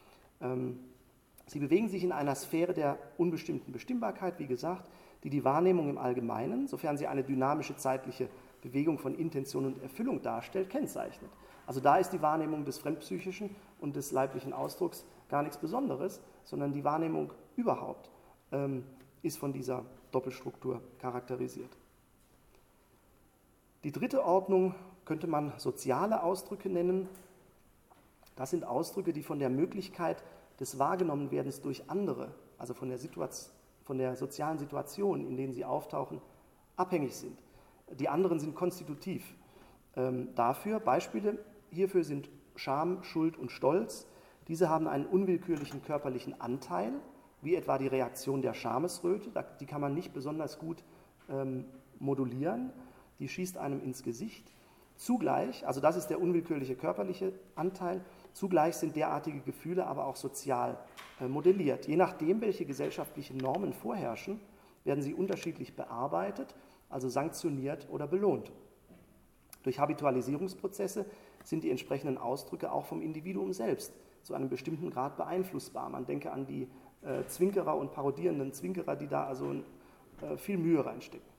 Ähm, sie bewegen sich in einer Sphäre der unbestimmten Bestimmbarkeit, wie gesagt, die die Wahrnehmung im Allgemeinen, sofern sie eine dynamische zeitliche Bewegung von Intention und Erfüllung darstellt, kennzeichnet. Also da ist die Wahrnehmung des fremdpsychischen und des leiblichen Ausdrucks gar nichts Besonderes, sondern die Wahrnehmung überhaupt ähm, ist von dieser Doppelstruktur charakterisiert. Die dritte Ordnung könnte man soziale Ausdrücke nennen. Das sind Ausdrücke, die von der Möglichkeit des Wahrgenommenwerdens durch andere, also von der, Situation, von der sozialen Situation, in denen sie auftauchen, abhängig sind. Die anderen sind konstitutiv ähm, dafür. Beispiele hierfür sind Scham, Schuld und Stolz. Diese haben einen unwillkürlichen körperlichen Anteil, wie etwa die Reaktion der Schamesröte. Die kann man nicht besonders gut ähm, modulieren. Die schießt einem ins Gesicht. Zugleich, also das ist der unwillkürliche körperliche Anteil, zugleich sind derartige Gefühle aber auch sozial äh, modelliert. Je nachdem, welche gesellschaftlichen Normen vorherrschen, werden sie unterschiedlich bearbeitet, also sanktioniert oder belohnt. Durch Habitualisierungsprozesse sind die entsprechenden Ausdrücke auch vom Individuum selbst zu einem bestimmten Grad beeinflussbar. Man denke an die äh, Zwinkerer und parodierenden Zwinkerer, die da also äh, viel Mühe reinstecken.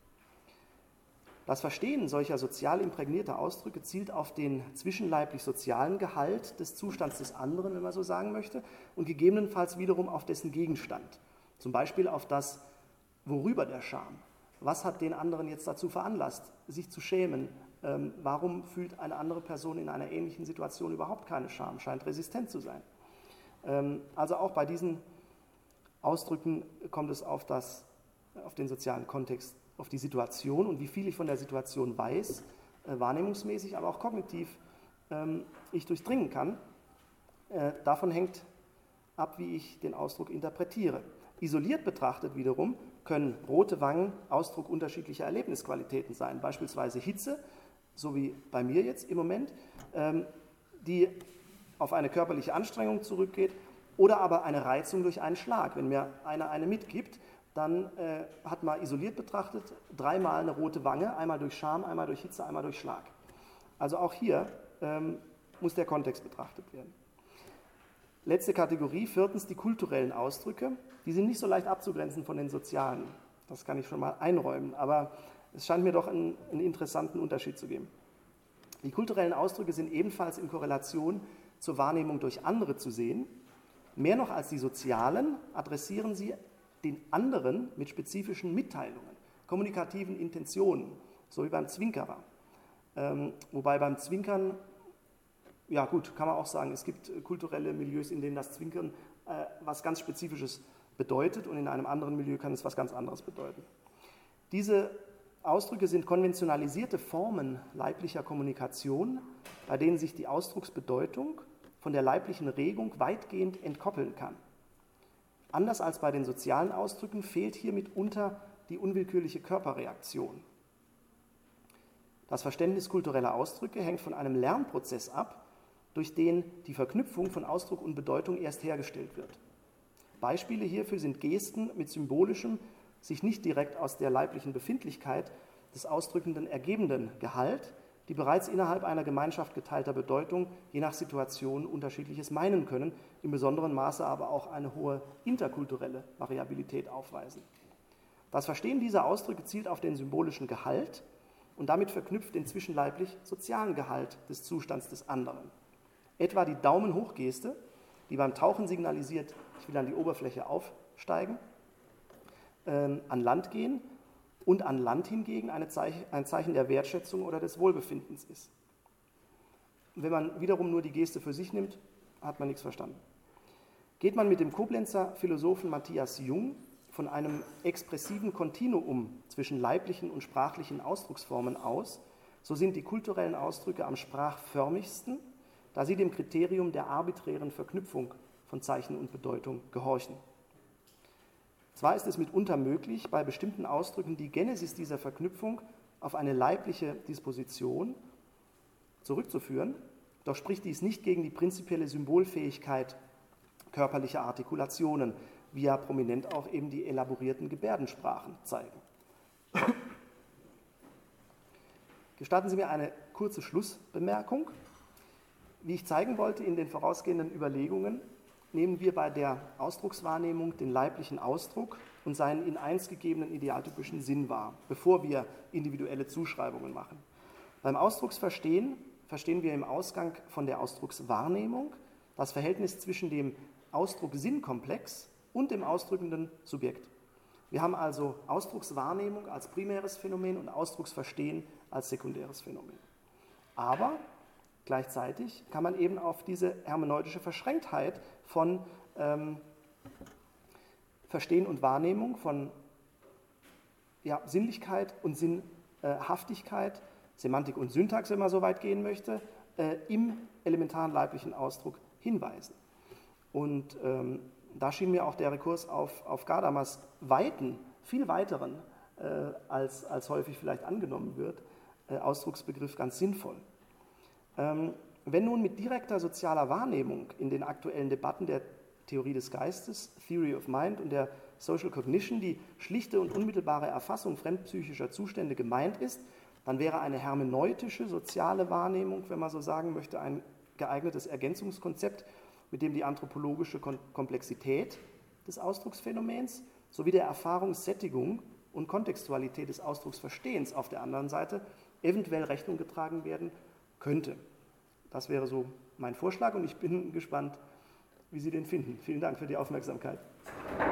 Das Verstehen solcher sozial imprägnierter Ausdrücke zielt auf den zwischenleiblich-sozialen Gehalt des Zustands des anderen, wenn man so sagen möchte, und gegebenenfalls wiederum auf dessen Gegenstand. Zum Beispiel auf das, worüber der Scham. Was hat den anderen jetzt dazu veranlasst, sich zu schämen? Ähm, warum fühlt eine andere Person in einer ähnlichen Situation überhaupt keine Scham, scheint resistent zu sein? Ähm, also auch bei diesen Ausdrücken kommt es auf, das, auf den sozialen Kontext, auf die Situation und wie viel ich von der Situation weiß, äh, wahrnehmungsmäßig, aber auch kognitiv ähm, ich durchdringen kann. Äh, davon hängt ab, wie ich den Ausdruck interpretiere. Isoliert betrachtet wiederum können rote Wangen Ausdruck unterschiedlicher Erlebnisqualitäten sein, beispielsweise Hitze, so wie bei mir jetzt im Moment, ähm, die auf eine körperliche Anstrengung zurückgeht, oder aber eine Reizung durch einen Schlag. Wenn mir einer eine mitgibt, dann äh, hat man isoliert betrachtet dreimal eine rote Wange, einmal durch Scham, einmal durch Hitze, einmal durch Schlag. Also auch hier ähm, muss der Kontext betrachtet werden. Letzte Kategorie, viertens die kulturellen Ausdrücke. Die sind nicht so leicht abzugrenzen von den sozialen. Das kann ich schon mal einräumen, aber es scheint mir doch einen, einen interessanten Unterschied zu geben. Die kulturellen Ausdrücke sind ebenfalls in Korrelation zur Wahrnehmung durch andere zu sehen. Mehr noch als die sozialen adressieren sie den anderen mit spezifischen Mitteilungen, kommunikativen Intentionen, so wie beim Zwinkerer. Ähm, wobei beim Zwinkern, ja gut, kann man auch sagen, es gibt kulturelle Milieus, in denen das Zwinkern äh, was ganz Spezifisches bedeutet und in einem anderen Milieu kann es was ganz anderes bedeuten. Diese Ausdrücke sind konventionalisierte Formen leiblicher Kommunikation, bei denen sich die Ausdrucksbedeutung von der leiblichen Regung weitgehend entkoppeln kann. Anders als bei den sozialen Ausdrücken fehlt hier mitunter die unwillkürliche Körperreaktion. Das Verständnis kultureller Ausdrücke hängt von einem Lernprozess ab, durch den die Verknüpfung von Ausdruck und Bedeutung erst hergestellt wird. Beispiele hierfür sind Gesten mit symbolischem, sich nicht direkt aus der leiblichen Befindlichkeit des Ausdrückenden ergebenden Gehalt, die bereits innerhalb einer Gemeinschaft geteilter Bedeutung je nach Situation Unterschiedliches meinen können, im besonderen Maße aber auch eine hohe interkulturelle Variabilität aufweisen. Das Verstehen dieser Ausdrücke zielt auf den symbolischen Gehalt und damit verknüpft den zwischenleiblich-sozialen Gehalt des Zustands des anderen. Etwa die Daumen-hoch-Geste, die beim Tauchen signalisiert, ich will an die Oberfläche aufsteigen, äh, an Land gehen, und an Land hingegen eine Zeichen, ein Zeichen der Wertschätzung oder des Wohlbefindens ist. Wenn man wiederum nur die Geste für sich nimmt, hat man nichts verstanden. Geht man mit dem Koblenzer Philosophen Matthias Jung von einem expressiven Kontinuum zwischen leiblichen und sprachlichen Ausdrucksformen aus, so sind die kulturellen Ausdrücke am sprachförmigsten, da sie dem Kriterium der arbiträren Verknüpfung von Zeichen und Bedeutung gehorchen. Zwar ist es mitunter möglich, bei bestimmten Ausdrücken die Genesis dieser Verknüpfung auf eine leibliche Disposition zurückzuführen, doch spricht dies nicht gegen die prinzipielle Symbolfähigkeit körperlicher Artikulationen, wie ja prominent auch eben die elaborierten Gebärdensprachen zeigen. Gestatten Sie mir eine kurze Schlussbemerkung. Wie ich zeigen wollte in den vorausgehenden Überlegungen, nehmen wir bei der Ausdruckswahrnehmung den leiblichen Ausdruck und seinen in eins gegebenen idealtypischen Sinn wahr, bevor wir individuelle Zuschreibungen machen. Beim Ausdrucksverstehen verstehen wir im Ausgang von der Ausdruckswahrnehmung das Verhältnis zwischen dem Ausdruck-Sinn-Komplex und dem ausdrückenden Subjekt. Wir haben also Ausdruckswahrnehmung als primäres Phänomen und Ausdrucksverstehen als sekundäres Phänomen. Aber gleichzeitig kann man eben auf diese hermeneutische Verschränktheit von ähm, Verstehen und Wahrnehmung, von ja, Sinnlichkeit und Sinnhaftigkeit, Semantik und Syntax, wenn man so weit gehen möchte, äh, im elementaren leiblichen Ausdruck hinweisen. Und ähm, da schien mir auch der Rekurs auf, auf Gadamas weiten, viel weiteren, äh, als, als häufig vielleicht angenommen wird, äh, Ausdrucksbegriff ganz sinnvoll. Ähm, wenn nun mit direkter sozialer Wahrnehmung in den aktuellen Debatten der Theorie des Geistes, Theory of Mind und der Social Cognition die schlichte und unmittelbare Erfassung fremdpsychischer Zustände gemeint ist, dann wäre eine hermeneutische soziale Wahrnehmung, wenn man so sagen möchte, ein geeignetes Ergänzungskonzept, mit dem die anthropologische Komplexität des Ausdrucksphänomens sowie der Erfahrungssättigung und Kontextualität des Ausdrucksverstehens auf der anderen Seite eventuell Rechnung getragen werden könnte. Das wäre so mein Vorschlag und ich bin gespannt, wie Sie den finden. Vielen Dank für die Aufmerksamkeit.